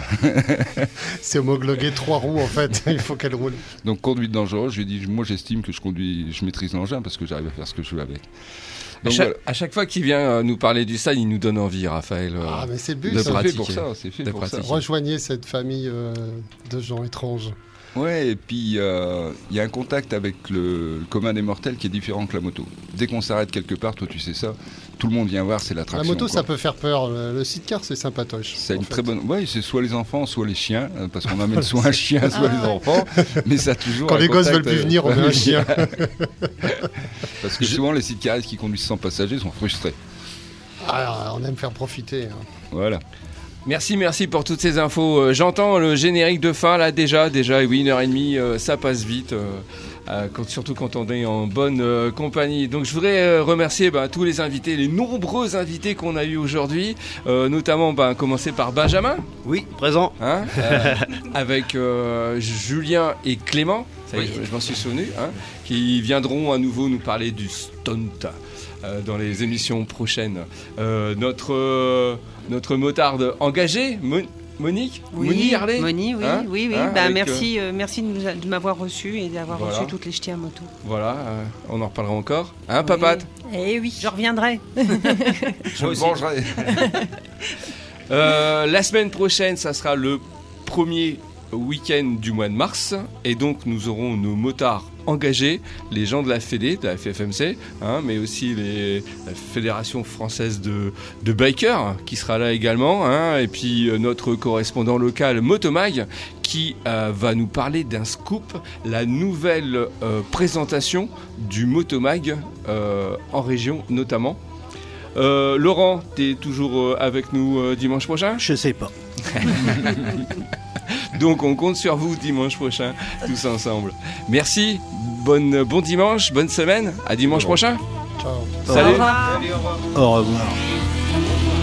C'est homologué trois roues en fait, il faut qu'elle roule. Donc conduite dangereuse, je lui ai dit, moi j'estime que je conduis, je maîtrise l'engin parce que j'arrive à faire ce que je veux avec. À Donc chaque, voilà. à chaque fois qu'il vient euh, nous parler du side, il nous donne envie, Raphaël. euh, Ah, mais c'est le but, de c'est fait pratiquer. pour ça, c'est fait de pour ça. pratiquer. Rejoignez cette famille euh, de gens étranges. Ouais, et puis euh, il y a un contact avec le, le commun des mortels qui est différent que la moto. Dès qu'on s'arrête quelque part, toi tu sais ça, tout le monde vient voir, c'est La l'attraction. moto, quoi. ça peut faire peur. Le, le sidecar, c'est sympatoche. C'est en une fait. très bonne. Ouais, c'est soit les enfants, soit les chiens, euh, parce qu'on amène soit un chien, soit les enfants. Mais ça a toujours. Quand un les gosses contact, veulent plus euh, venir, on met un chien. Parce que souvent les sidecaristes qui conduisent sans passagers sont frustrés. Ah, on aime faire profiter. hein. Voilà. Merci, merci pour toutes ces infos. Euh, J'entends le générique de fin là déjà, déjà, et oui, une heure et demie, euh, ça passe vite, euh, euh, quand- surtout quand on est en bonne euh, compagnie. Donc je voudrais euh, remercier bah, tous les invités, les nombreux invités qu'on a eu aujourd'hui, euh, notamment bah, commencer par Benjamin. Oui, présent. Hein, euh, avec euh, Julien et Clément, ça y est, je, je m'en suis souvenu, hein, qui viendront à nouveau nous parler du stunt. Euh, dans les émissions prochaines. Euh, notre, euh, notre motarde engagée, Mon- Monique Oui, Moni Harley Moni, oui, Hein oui, oui. Hein, Bah, avec, merci, euh, merci de, nous a- de m'avoir reçu et d'avoir Voilà. reçu toutes les ch'tis à moto. Voilà, euh, on en reparlera encore. Hein, Papate Eh oui. Je reviendrai. Je me vengerai. Euh, La semaine prochaine, ça sera le premier week-end du mois de mars. Et donc, nous aurons nos motards engagés, les gens de la Fédé, de la F F M C, hein, mais aussi les, la Fédération française de, de bikers qui sera là également. Hein, et puis, euh, notre correspondant local, Motomag, qui euh, va nous parler d'un scoop, la nouvelle euh, présentation du Motomag euh, en région notamment. Euh, Laurent, tu es toujours euh, avec nous euh, dimanche prochain ? Je sais pas. Donc on compte sur vous dimanche prochain, tous ensemble. Merci, bonne, bon dimanche, bonne semaine, à dimanche prochain. Ciao. Salut. Au revoir. Au revoir.